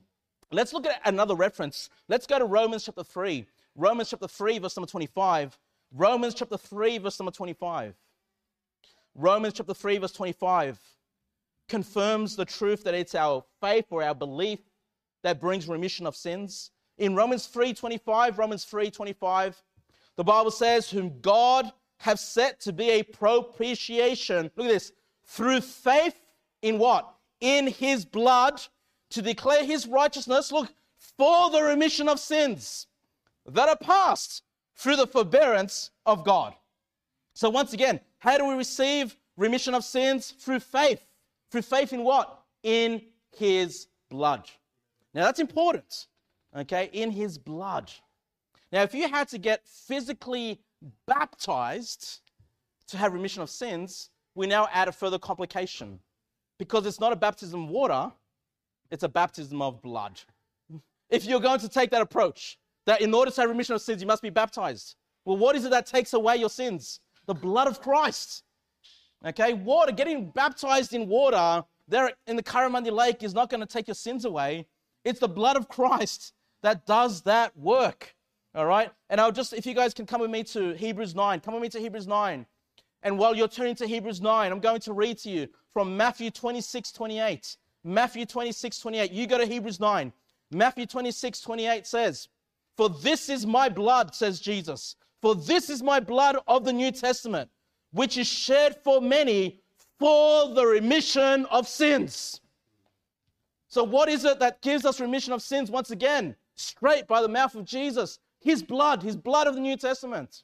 Let's look at another reference. Let's go to Romans chapter three. Romans chapter three, verse number twenty-five. Romans chapter three, verse number twenty-five. Romans chapter three, verse twenty-five confirms the truth that it's our faith or our belief that brings remission of sins. In Romans three twenty-five, Romans three twenty-five, the Bible says, whom God have set to be a propitiation, look at this, through faith in what? In his blood, to declare his righteousness, look, for the remission of sins that are past through the forbearance of God. So once again, how do we receive remission of sins? Through faith. Through faith in what? In his blood. Now that's important, okay? In his blood. Now if you had to get physically baptized to have remission of sins, we now add a further complication. Because it's not a baptism of water, it's a baptism of blood. If you're going to take that approach, that in order to have remission of sins, you must be baptized. Well, what is it that takes away your sins? The blood of Christ. Okay, water, getting baptized in water there in the Currimundi Lake is not going to take your sins away. It's the blood of Christ that does that work. All right, and I'll just, if you guys can come with me to Hebrews nine, come with me to Hebrews nine. And while you're turning to Hebrews nine, I'm going to read to you from Matthew twenty-six twenty-eight. Matthew twenty-six twenty-eight. You go to Hebrews nine. Matthew twenty-six twenty-eight says, for this is my blood, says Jesus. For this is my blood of the New Testament, which is shed for many for the remission of sins. So what is it that gives us remission of sins? Once again, straight by the mouth of Jesus. His blood, his blood of the New Testament.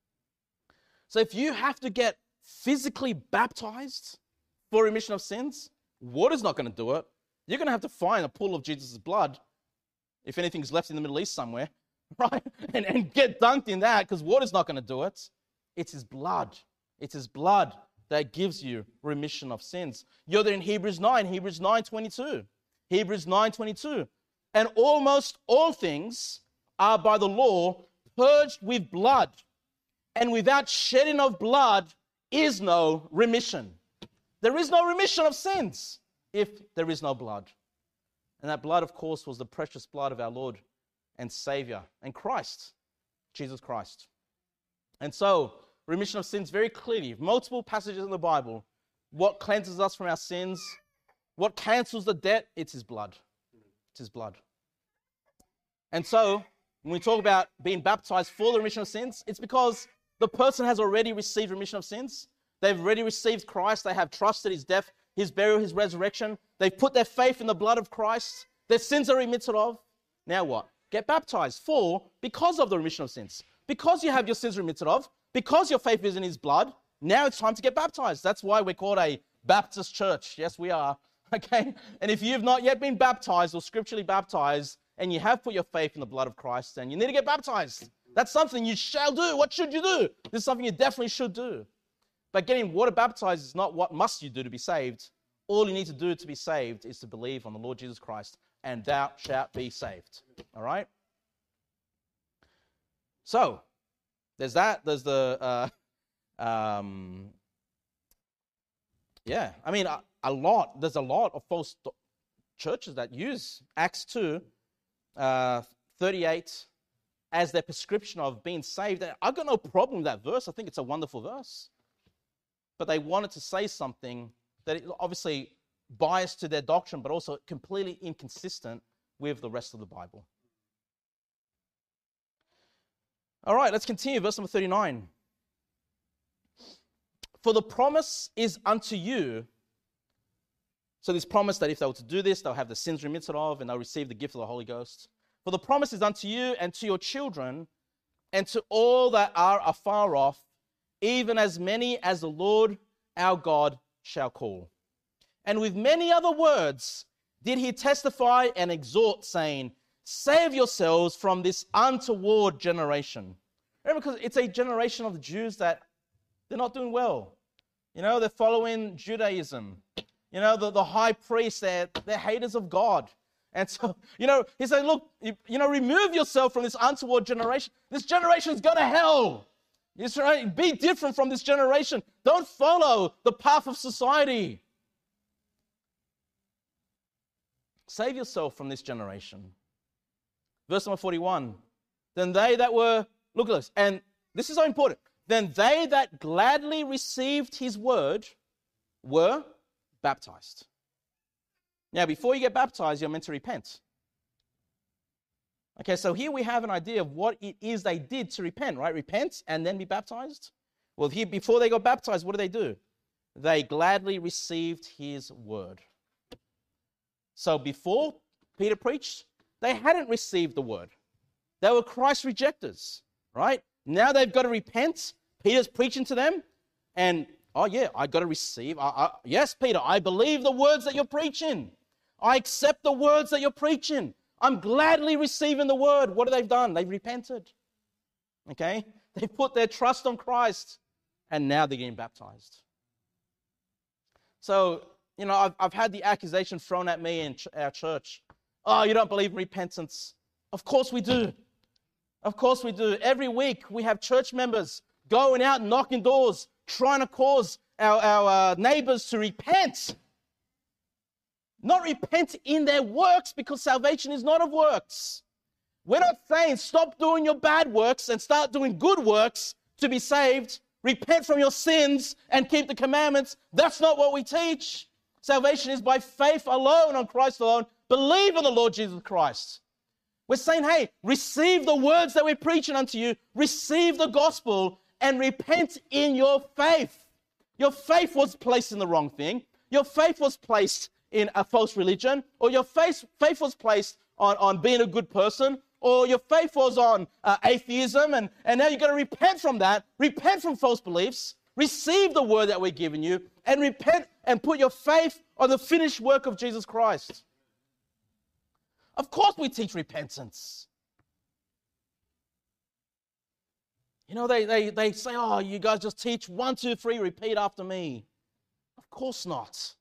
So if you have to get physically baptized for remission of sins, water's not going to do it. You're going to have to find a pool of Jesus' blood, if anything's left in the Middle East somewhere, right? And, and get dunked in that, because water's not going to do it. It's his blood. It's his blood that gives you remission of sins. You're there in Hebrews nine, Hebrews nine twenty-two. Hebrews nine twenty-two. And almost all things are by the law purged with blood, and without shedding of blood is no remission. There is no remission of sins if there is no blood. And that blood, of course, was the precious blood of our Lord and Savior and Christ, Jesus Christ. And so, remission of sins very clearly, multiple passages in the Bible, what cleanses us from our sins, what cancels the debt, it's his blood. It's his blood. And so, when we talk about being baptized for the remission of sins, it's because the person has already received remission of sins. They've already received Christ. They have trusted his death, his burial, his resurrection. They've put their faith in the blood of Christ. Their sins are remitted of. Now what? Get baptized for, because of the remission of sins. Because you have your sins remitted of, because your faith is in his blood, now it's time to get baptized. That's why we're called a Baptist church. Yes, we are. Okay? And if you've not yet been baptized or scripturally baptized, and you have put your faith in the blood of Christ, then you need to get baptized. That's something you shall do. What should you do? This is something you definitely should do. But getting water baptized is not what must you do to be saved. All you need to do to be saved is to believe on the Lord Jesus Christ, and thou shalt be saved. All right? So, there's that. There's the, uh, um, yeah. I mean, a, a lot. There's a lot of false churches that use Acts two, uh, thirty-eight as their prescription of being saved. I've got no problem with that verse. I think it's a wonderful verse. But they wanted to say something that is obviously biased to their doctrine, but also completely inconsistent with the rest of the Bible. All right, let's continue. Verse number thirty-nine. For the promise is unto you. So this promise that if they were to do this, they'll have the sins remitted of, and they'll receive the gift of the Holy Ghost. For the promise is unto you and to your children, and to all that are afar off, even as many as the Lord our God shall call. And with many other words did he testify and exhort, saying, save yourselves from this untoward generation. Remember, because it's a generation of the Jews that they're not doing well. You know, they're following Judaism. You know, the, the high priests, they're, they're haters of God. And so, you know, he said, look, you, you know, remove yourself from this untoward generation. This generation's going to hell. Yes, right? Be different from this generation. Don't follow the path of society. save yourself from this generation. Verse number forty-one. Then they that were, look at this, and this is so important. Then they that gladly received his word were baptized. Now, before you get baptized, you're meant to repent. Okay, so here we have an idea of what it is they did to repent, right? Repent and then be baptized. Well, here, before they got baptized, what did they do? They gladly received his word. So before Peter preached, they hadn't received the word. They were Christ rejectors, right? Now they've got to repent. Peter's preaching to them. And, oh yeah, I got to receive. I, I, yes, Peter, I believe the words that you're preaching. I accept the words that you're preaching. I'm gladly receiving the word. What have they done? They've repented. Okay? They've put their trust on Christ. And now they're getting baptized. So, you know, I've, I've had the accusation thrown at me in ch- our church. Oh, you don't believe in repentance. Of course we do. Of course we do. Every week we have church members going out and knocking doors, trying to cause our, our uh, neighbors to repent. Not repent in their works, because salvation is not of works. We're not saying stop doing your bad works and start doing good works to be saved. Repent from your sins and keep the commandments. That's not what we teach. Salvation is by faith alone on Christ alone. Believe in the Lord Jesus Christ. We're saying, hey, receive the words that we're preaching unto you. Receive the gospel and repent in your faith. Your faith was placed in the wrong thing. Your faith was placed in a false religion, or your faith, faith was placed on, on being a good person, or your faith was on uh, atheism, and, and now you've got to repent from that, repent from false beliefs, receive the word that we're giving you, and repent and put your faith on the finished work of Jesus Christ. Of course we teach repentance. You know, they, they, they say, oh, you guys just teach one, two, three, repeat after me. Of course not.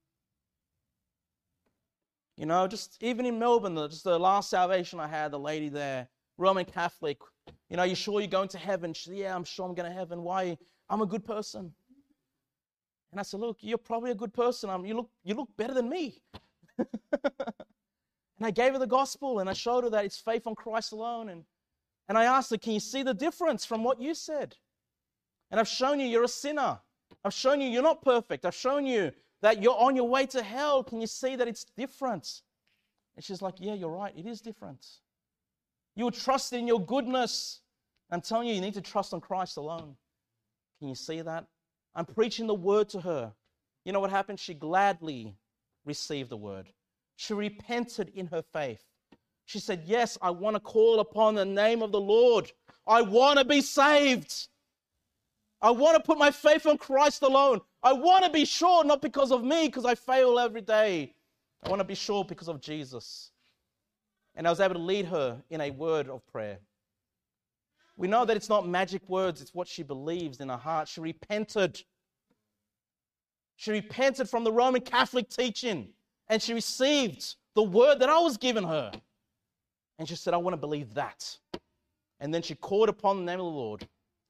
You know, just even in Melbourne, the, just the last salvation I had, the lady there, Roman Catholic, you know, you sure you're going to heaven? She said, yeah, I'm sure I'm going to heaven. Why? I'm a good person. And I said, look, you're probably a good person. Um, you look, you look better than me. And I gave her the gospel, and I showed her that it's faith on Christ alone. And, and I asked her, can you see the difference from what you said? And I've shown you you're a sinner. I've shown you you're not perfect. I've shown you that you're on your way to hell. Can you see that it's different? And she's like, yeah, you're right. It is different. You will trust in your goodness. I'm telling you, you need to trust on Christ alone. Can you see that? I'm preaching the word to her. You know what happened? She gladly received the word. She repented in her faith. She said, yes, I want to call upon the name of the Lord. I want to be saved. I want to put my faith on Christ alone. I want to be sure, not because of me, because I fail every day. I want to be sure because of Jesus. And I was able to lead her in a word of prayer. We know that it's not magic words, it's what she believes in her heart. She repented. She repented from the Roman Catholic teaching, and she received the word that I was giving her. And she said, I want to believe that. And then she called upon the name of the Lord.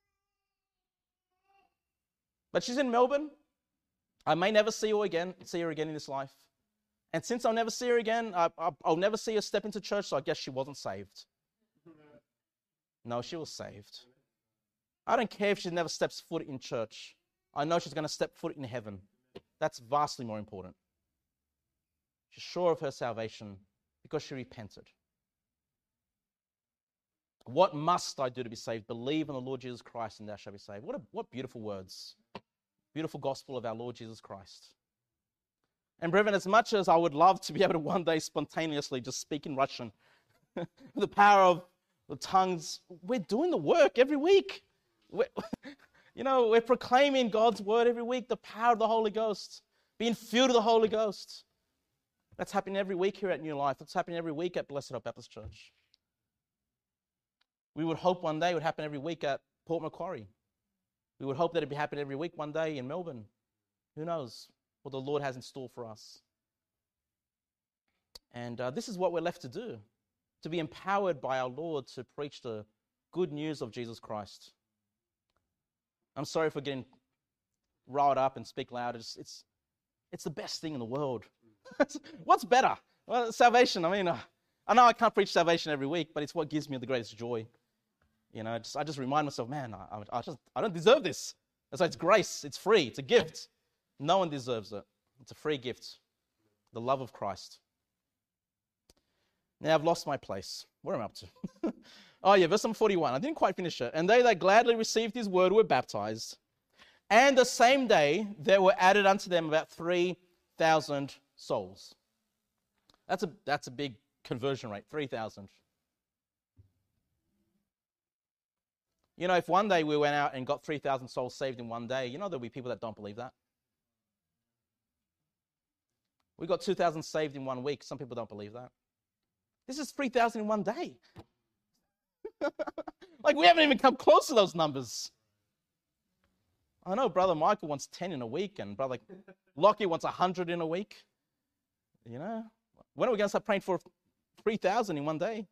But she's in Melbourne. I may never see her again, see her again in this life. And since I'll never see her again, I, I, I'll never see her step into church, so I guess she wasn't saved. No, she was saved. I don't care if she never steps foot in church. I know she's going to step foot in heaven. That's vastly more important. She's sure of her salvation because she repented. What must I do to be saved? Believe in the Lord Jesus Christ and thou shalt be saved. What, a, what beautiful words. Beautiful gospel of our Lord Jesus Christ. And brethren, as much as I would love to be able to one day spontaneously just speak in Russian, the power of the tongues, we're doing the work every week. We're, you know, we're proclaiming God's word every week, the power of the Holy Ghost, being filled with the Holy Ghost. That's happening every week here at New Life. That's happening every week at Blessed Hope Baptist Church. We would hope one day it would happen every week at Port Macquarie. We would hope that it would be happening every week one day in Melbourne. Who knows what the Lord has in store for us. And uh, this is what we're left to do, to be empowered by our Lord to preach the good news of Jesus Christ. I'm sorry for getting riled up and speak loud. It's, it's, it's the best thing in the world. What's better Well, salvation, I mean, uh, I know I can't preach salvation every week, but it's what gives me the greatest joy. You know, just, I just remind myself, man, I, I, just, I don't deserve this. And so it's grace, it's free, it's a gift. No one deserves it. It's a free gift. The love of Christ. Now I've lost my place. Where am I up to? Oh yeah, verse number forty-one. I didn't quite finish it. And they that gladly received his word were baptized. And the same day there were added unto them about three thousand souls. That's a, that's a big conversion rate, three thousand. You know, if one day we went out and got three thousand souls saved in one day, you know there'll be people that don't believe that. We got two thousand saved in one week. Some people don't believe that. This is three thousand in one day. Like, we haven't even come close to those numbers. I know Brother Michael wants ten in a week, and Brother Lockie wants one hundred in a week. You know, when are we going to start praying for three thousand in one day?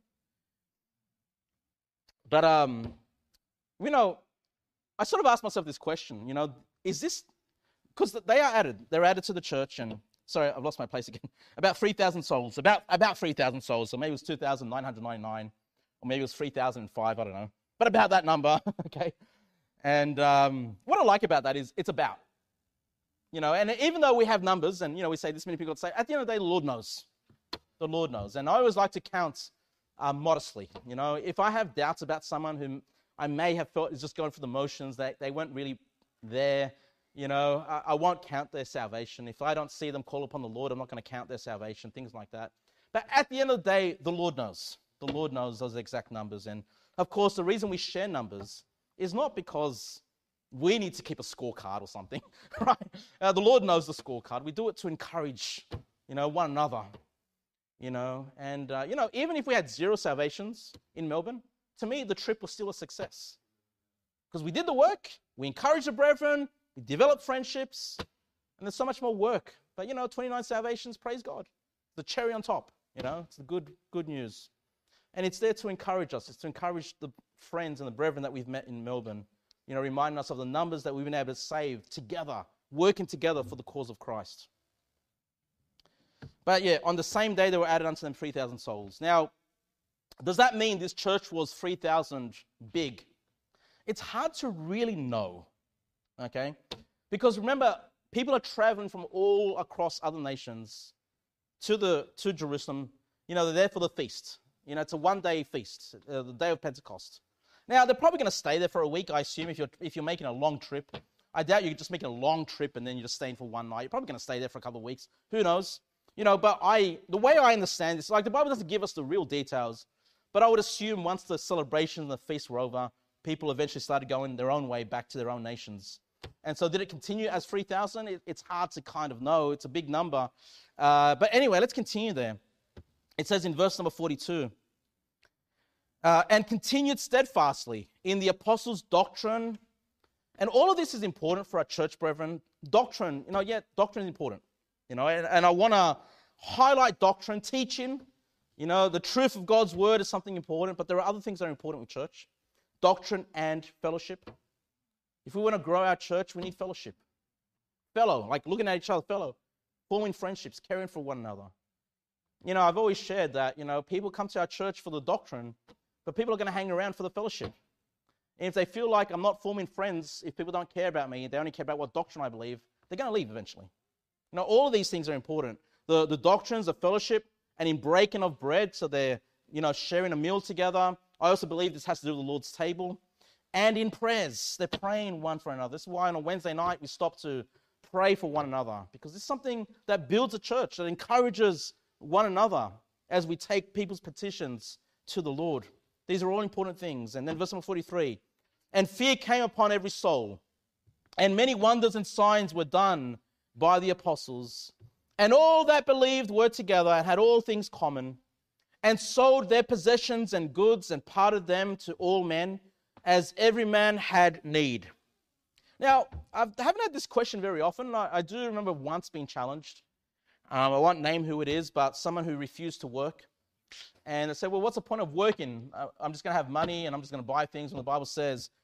But, um, you know, I sort of asked myself this question, you know, is this, because they are added, they're added to the church, and, sorry, I've lost my place again, about three thousand souls, about, about three thousand souls, so maybe it was two thousand nine hundred ninety-nine, or maybe it was three thousand five, I don't know, but about that number, okay? And um, what I like about that is it's about, you know, and even though we have numbers, and, you know, we say this many people say, at the end of the day, the Lord knows. The Lord knows. And I always like to count uh, modestly, you know. If I have doubts about someone who I may have felt is just going through the motions, that they weren't really there, you know, I, I won't count their salvation. If I don't see them call upon the Lord, I'm not going to count their salvation, things like that. But at the end of the day, the Lord knows. The Lord knows those exact numbers. And, of course, the reason we share numbers is not because we need to keep a scorecard or something, right? Uh, the Lord knows the scorecard. We do it to encourage, you know, one another, you know. And, uh, you know, even if we had zero salvations in Melbourne, to me, the trip was still a success. Because we did the work, we encouraged the brethren, we developed friendships, and there's so much more work. But, you know, twenty-nine salvations, praise God. The cherry on top, you know, it's the good, good news. And it's there to encourage us. It's to encourage the friends and the brethren that we've met in Melbourne, you know, reminding us of the numbers that we've been able to save together, working together for the cause of Christ. But yeah, on the same day, they were added unto them three thousand souls. Now, does that mean this church was three thousand big? It's hard to really know, okay? Because remember, people are traveling from all across other nations to the to Jerusalem. You know, they're there for the feast. You know, it's a one-day feast, uh, the day of Pentecost. Now, they're probably going to stay there for a week, I assume, if you're if you're making a long trip. I doubt you're just making a long trip and then you're just staying for one night. You're probably going to stay there for a couple of weeks. Who knows? You know, but I, the way I understand this, like the Bible doesn't give us the real details, but I would assume once the celebration and the feast were over, people eventually started going their own way back to their own nations. And so did it continue as three thousand? It, it's hard to kind of know. It's a big number. Uh, but anyway, let's continue there. It says in verse number forty-two, uh, and continued steadfastly in the apostles' doctrine. And all of this is important for our church brethren. Doctrine, you know, yeah, doctrine is important. You know, and, and I want to highlight doctrine, teaching. You know, the truth of God's word is something important, but there are other things that are important with church. Doctrine and fellowship. If we want to grow our church, we need fellowship. Fellow, like looking at each other, fellow. Forming friendships, caring for one another. You know, I've always shared that, you know, people come to our church for the doctrine, but people are going to hang around for the fellowship. And if they feel like I'm not forming friends, if people don't care about me, they only care about what doctrine I believe, they're going to leave eventually. You know, all of these things are important. The, the doctrines, the fellowship, and in breaking of bread, so they're, you know, sharing a meal together. I also believe this has to do with the Lord's table. And in prayers, they're praying one for another. This is why on a Wednesday night we stop to pray for one another, because it's something that builds a church, that encourages one another as we take people's petitions to the Lord. These are all important things. And then verse number forty-three, and fear came upon every soul, and many wonders and signs were done by the apostles. And all that believed were together and had all things common, and sold their possessions and goods and parted them to all men, as every man had need. Now, I haven't had this question very often. I, I do remember once being challenged. Um, I won't name who it is, but someone who refused to work. And they said, well, what's the point of working? I'm just going to have money and I'm just going to buy things when the Bible says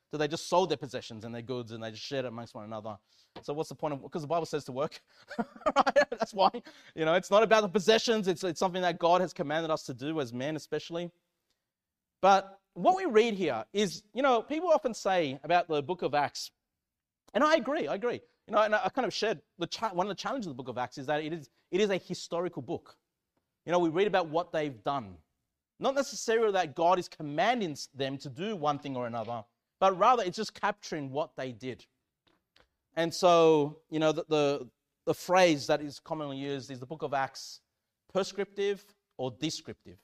Do they just sold their possessions and their goods and they just shared it amongst one another? So what's the point of, because the Bible says to work, right? That's why, you know, it's not about the possessions. It's, it's something that God has commanded us to do as men especially. But what we read here is, you know, people often say about the book of Acts, and I agree, I agree. You know, and I kind of shared, the cha- one of the challenges of the book of Acts is that it is, it is a historical book. You know, we read about what they've done. Not necessarily that God is commanding them to do one thing or another, but rather it's just capturing what they did. And so, you know, the, the, the phrase that is commonly used is the book of Acts prescriptive or descriptive.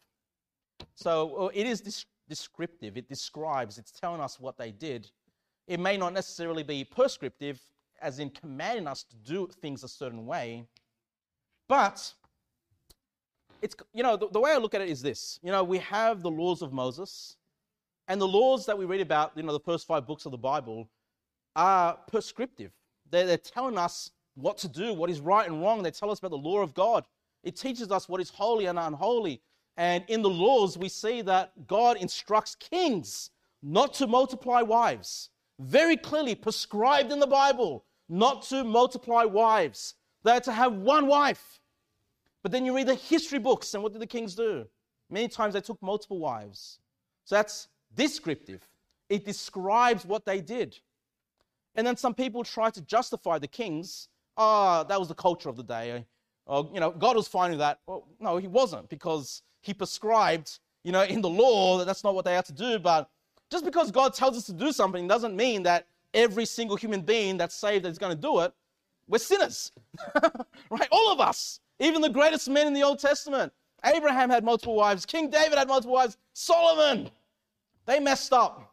So it is dis- descriptive. It describes, it's telling us what they did. It may not necessarily be prescriptive, as in commanding us to do things a certain way, but it's, you know, the, the way I look at it is this. You know, we have the laws of Moses, and the laws that we read about, you know, the first five books of the Bible are prescriptive. They're, they're telling us what to do, what is right and wrong. They tell us about the law of God. It teaches us what is holy and unholy. And in the laws, we see that God instructs kings not to multiply wives. Very clearly prescribed in the Bible, not to multiply wives. They're to have one wife. But then you read the history books, and what did the kings do? Many times they took multiple wives. So that's descriptive. It describes what they did. And then some people try to justify the kings. Oh, that was the culture of the day. Or, you know, God was fine with that. Well, no, he wasn't, because he prescribed, you know, in the law that that's not what they had to do. But just because God tells us to do something doesn't mean that every single human being that's saved is going to do it. We're sinners, right? All of us, even the greatest men in the Old Testament. Abraham had multiple wives. King David had multiple wives. Solomon, they messed up.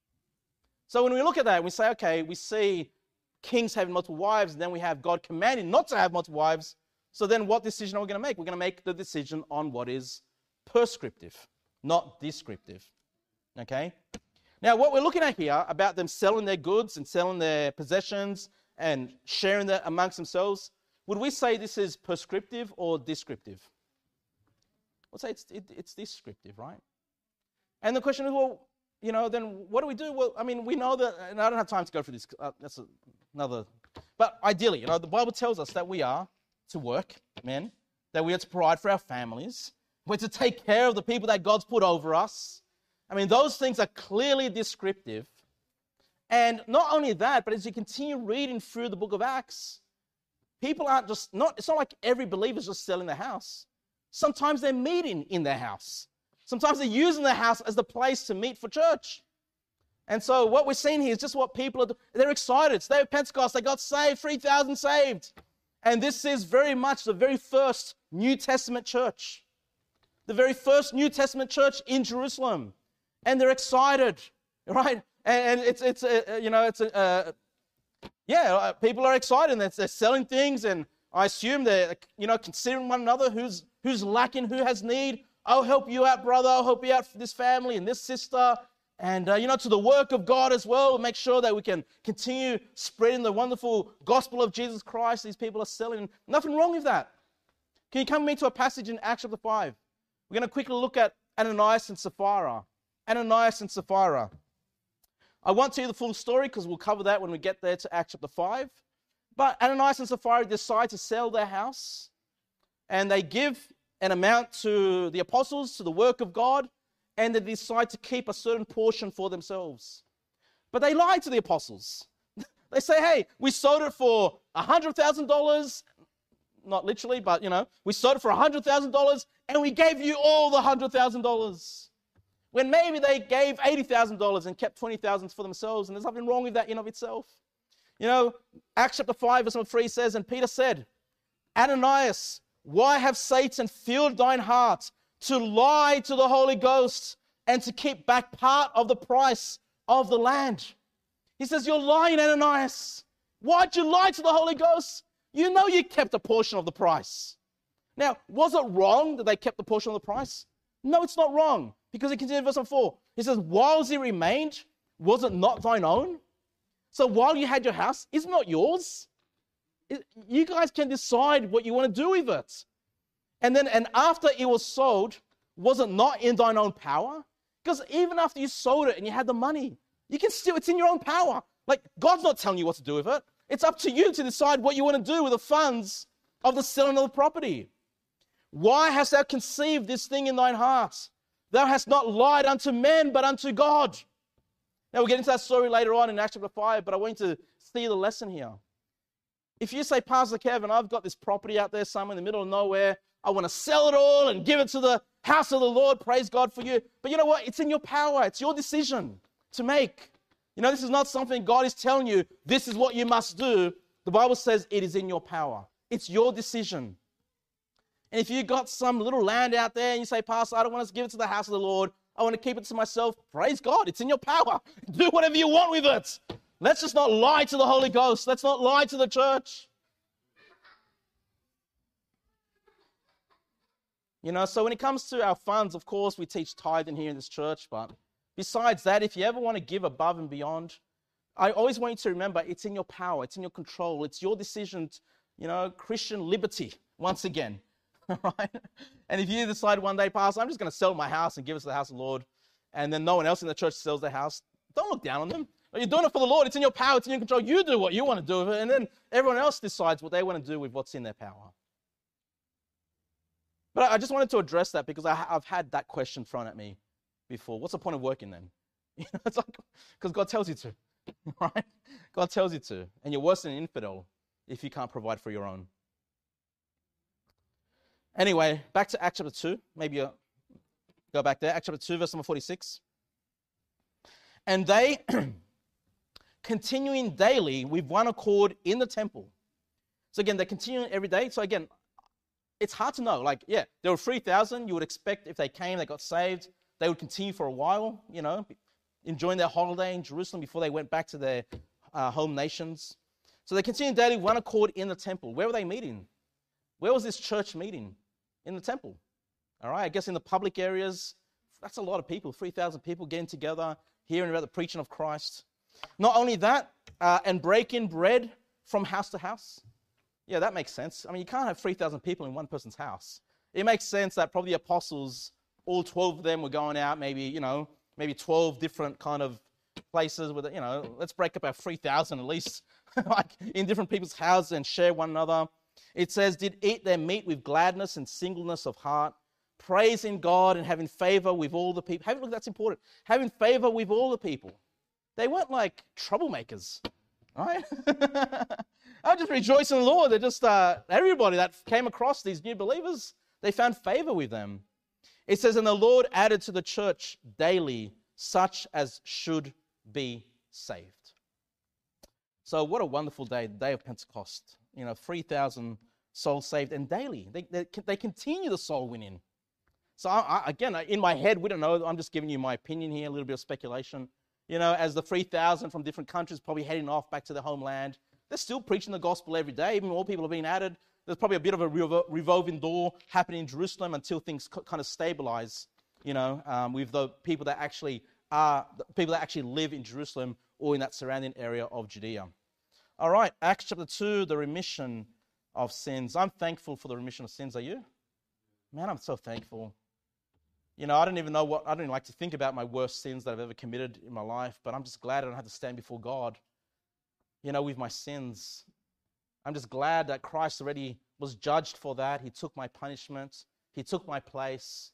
So when we look at that, we say, okay, we see kings having multiple wives, and then we have God commanding not to have multiple wives. So then what decision are we going to make? We're going to make the decision on what is prescriptive, not descriptive. Okay? Now, what we're looking at here about them selling their goods and selling their possessions and sharing that amongst themselves, would we say this is prescriptive or descriptive? We'll say it's, it, it's descriptive, right? And the question is, well, you know, then what do we do? Well, I mean, we know that, and I don't have time to go through this. Uh, that's a, another. But ideally, you know, the Bible tells us that we are to work, men, that we are to provide for our families. We're to take care of the people that God's put over us. I mean, those things are clearly descriptive. And not only that, but as you continue reading through the book of Acts, people aren't just, not, it's not like every believer is just selling their house. Sometimes they're meeting in their house. Sometimes they're using the house as the place to meet for church. And so what we're seeing here is just what people are doing. They're excited. It's the day of Pentecost. They got saved, three thousand saved. And this is very much the very first New Testament church. The very first New Testament church in Jerusalem. And they're excited, right? And it's, it's a, you know, it's a, uh, yeah, people are excited. They're, they're selling things, and I assume they're, you know, considering one another, who's, who's lacking, who has need. I'll help you out, brother. I'll help you out for this family and this sister. And, uh, you know, to the work of God as well. Make sure that we can continue spreading the wonderful gospel of Jesus Christ. These people are selling. Nothing wrong with that. Can you come with me to a passage in Acts chapter five? We're going to quickly look at Ananias and Sapphira. Ananias and Sapphira. I won't tell you the full story because we'll cover that when we get there to Acts chapter five. But Ananias and Sapphira decide to sell their house. And they give an amount to the apostles, to the work of God, and they decide to keep a certain portion for themselves. But they lie to the apostles. They say, hey, we sold it for one hundred thousand dollars, not literally, but, you know, we sold it for one hundred thousand dollars, and we gave you all the one hundred thousand dollars. When maybe they gave eighty thousand dollars and kept twenty thousand dollars for themselves, and there's nothing wrong with that in of itself. You know, Acts chapter five, verse three says, and Peter said, Ananias, why have Satan filled thine heart to lie to the Holy Ghost and to keep back part of the price of the land? He says, you're lying, Ananias. Why'd you lie to the Holy Ghost? You know you kept a portion of the price. Now, was it wrong that they kept the portion of the price? No, it's not wrong. Because it continues in verse four. He says, whilst it remained, was it not thine own? So while you had your house, is it not yours? It, you guys can decide what you want to do with it. And then, and after it was sold, was it not in thine own power? Because even after you sold it and you had the money, You can still, it's in your own power. Like, God's not telling you what to do with it. It's up to you to decide what you want to do with the funds of the selling of the property. Why hast thou conceived this thing in thine heart? Thou hast not lied unto men, but unto God. Now, we'll get into that story later on in Acts chapter five, but I want you to see the lesson here. If you say, Pastor Kevin, I've got this property out there somewhere in the middle of nowhere, I want to sell it all and give it to the house of the Lord, praise God for you. But you know what? It's in your power. It's your decision to make. You know, this is not something God is telling you, this is what you must do. The Bible says it is in your power. It's your decision. And if you got some little land out there and you say, Pastor, I don't want to give it to the house of the Lord, I want to keep it to myself, praise God, it's in your power. Do whatever you want with it. Let's just not lie to the Holy Ghost. Let's not lie to the church. You know, so when it comes to our funds, of course, we teach tithing here in this church, but besides that, if you ever want to give above and beyond, I always want you to remember it's in your power, it's in your control, it's your decision, to, you know, Christian liberty, once again. Right? And if you decide one day, Pastor, I'm just going to sell my house and give it to the house of the Lord, and then no one else in the church sells their house, don't look down on them. You're doing it for the Lord. It's in your power. It's in your control. You do what you want to do with it, and then everyone else decides what they want to do with what's in their power. But I just wanted to address that because I, I've had that question thrown at me before. What's the point of working then? You know, it's like, because God tells you to, right? God tells you to, and you're worse than an infidel if you can't provide for your own. Anyway, back to Acts chapter two. Maybe you go back there. Acts chapter two, verse number forty-six. And they, continuing daily with one accord in the temple. So again, they're continuing every day. So again, it's hard to know. Like, yeah, there were three thousand. You would expect if they came, they got saved, they would continue for a while, you know, enjoying their holiday in Jerusalem before they went back to their uh, home nations. So they continued daily with one accord in the temple. Where were they meeting? Where was this church meeting? In the temple. All right, I guess in the public areas, that's a lot of people, three thousand people getting together, hearing about the preaching of Christ. Not only that, uh, and breaking bread from house to house. Yeah, that makes sense. I mean, you can't have three thousand people in one person's house. It makes sense that probably the apostles, all twelve of them were going out, maybe, you know, maybe twelve different kind of places with, you know, let's break up our three thousand at least, like in different people's houses and share one another. It says, did eat their meat with gladness and singleness of heart, praising God and having favor with all the people. Having, look, that's important. Having favor with all the people. They weren't like troublemakers, right? I just rejoice in the Lord. They're just, uh, everybody that came across these new believers, they found favor with them. It says, and the Lord added to the church daily such as should be saved. So what a wonderful day, the day of Pentecost. You know, three thousand souls saved, and daily. They, they, they continue the soul winning. So I, I, again, in my head, we don't know. I'm just giving you my opinion here, a little bit of speculation. You know, as the three thousand from different countries probably heading off back to their homeland, they're still preaching the gospel every day. Even more people are being added. There's probably a bit of a revo- revolving door happening in Jerusalem until things co- kind of stabilize, you know, um, with the people that actually are, the people that actually live in Jerusalem or in that surrounding area of Judea. All right, Acts chapter two, the remission of sins. I'm thankful for the remission of sins. Are you? Man, I'm so thankful. You know, I don't even know what, I don't even like to think about my worst sins that I've ever committed in my life, but I'm just glad I don't have to stand before God, you know, with my sins. I'm just glad that Christ already was judged for that. He took my punishment. He took my place.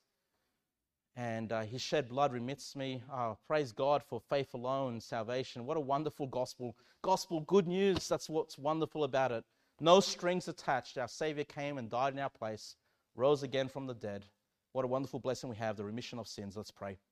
And uh, his shed blood remits me. Oh, praise God for faith alone and salvation. What a wonderful gospel. Gospel, good news. That's what's wonderful about it. No strings attached. Our Savior came and died in our place, rose again from the dead. What a wonderful blessing we have, the remission of sins. Let's pray.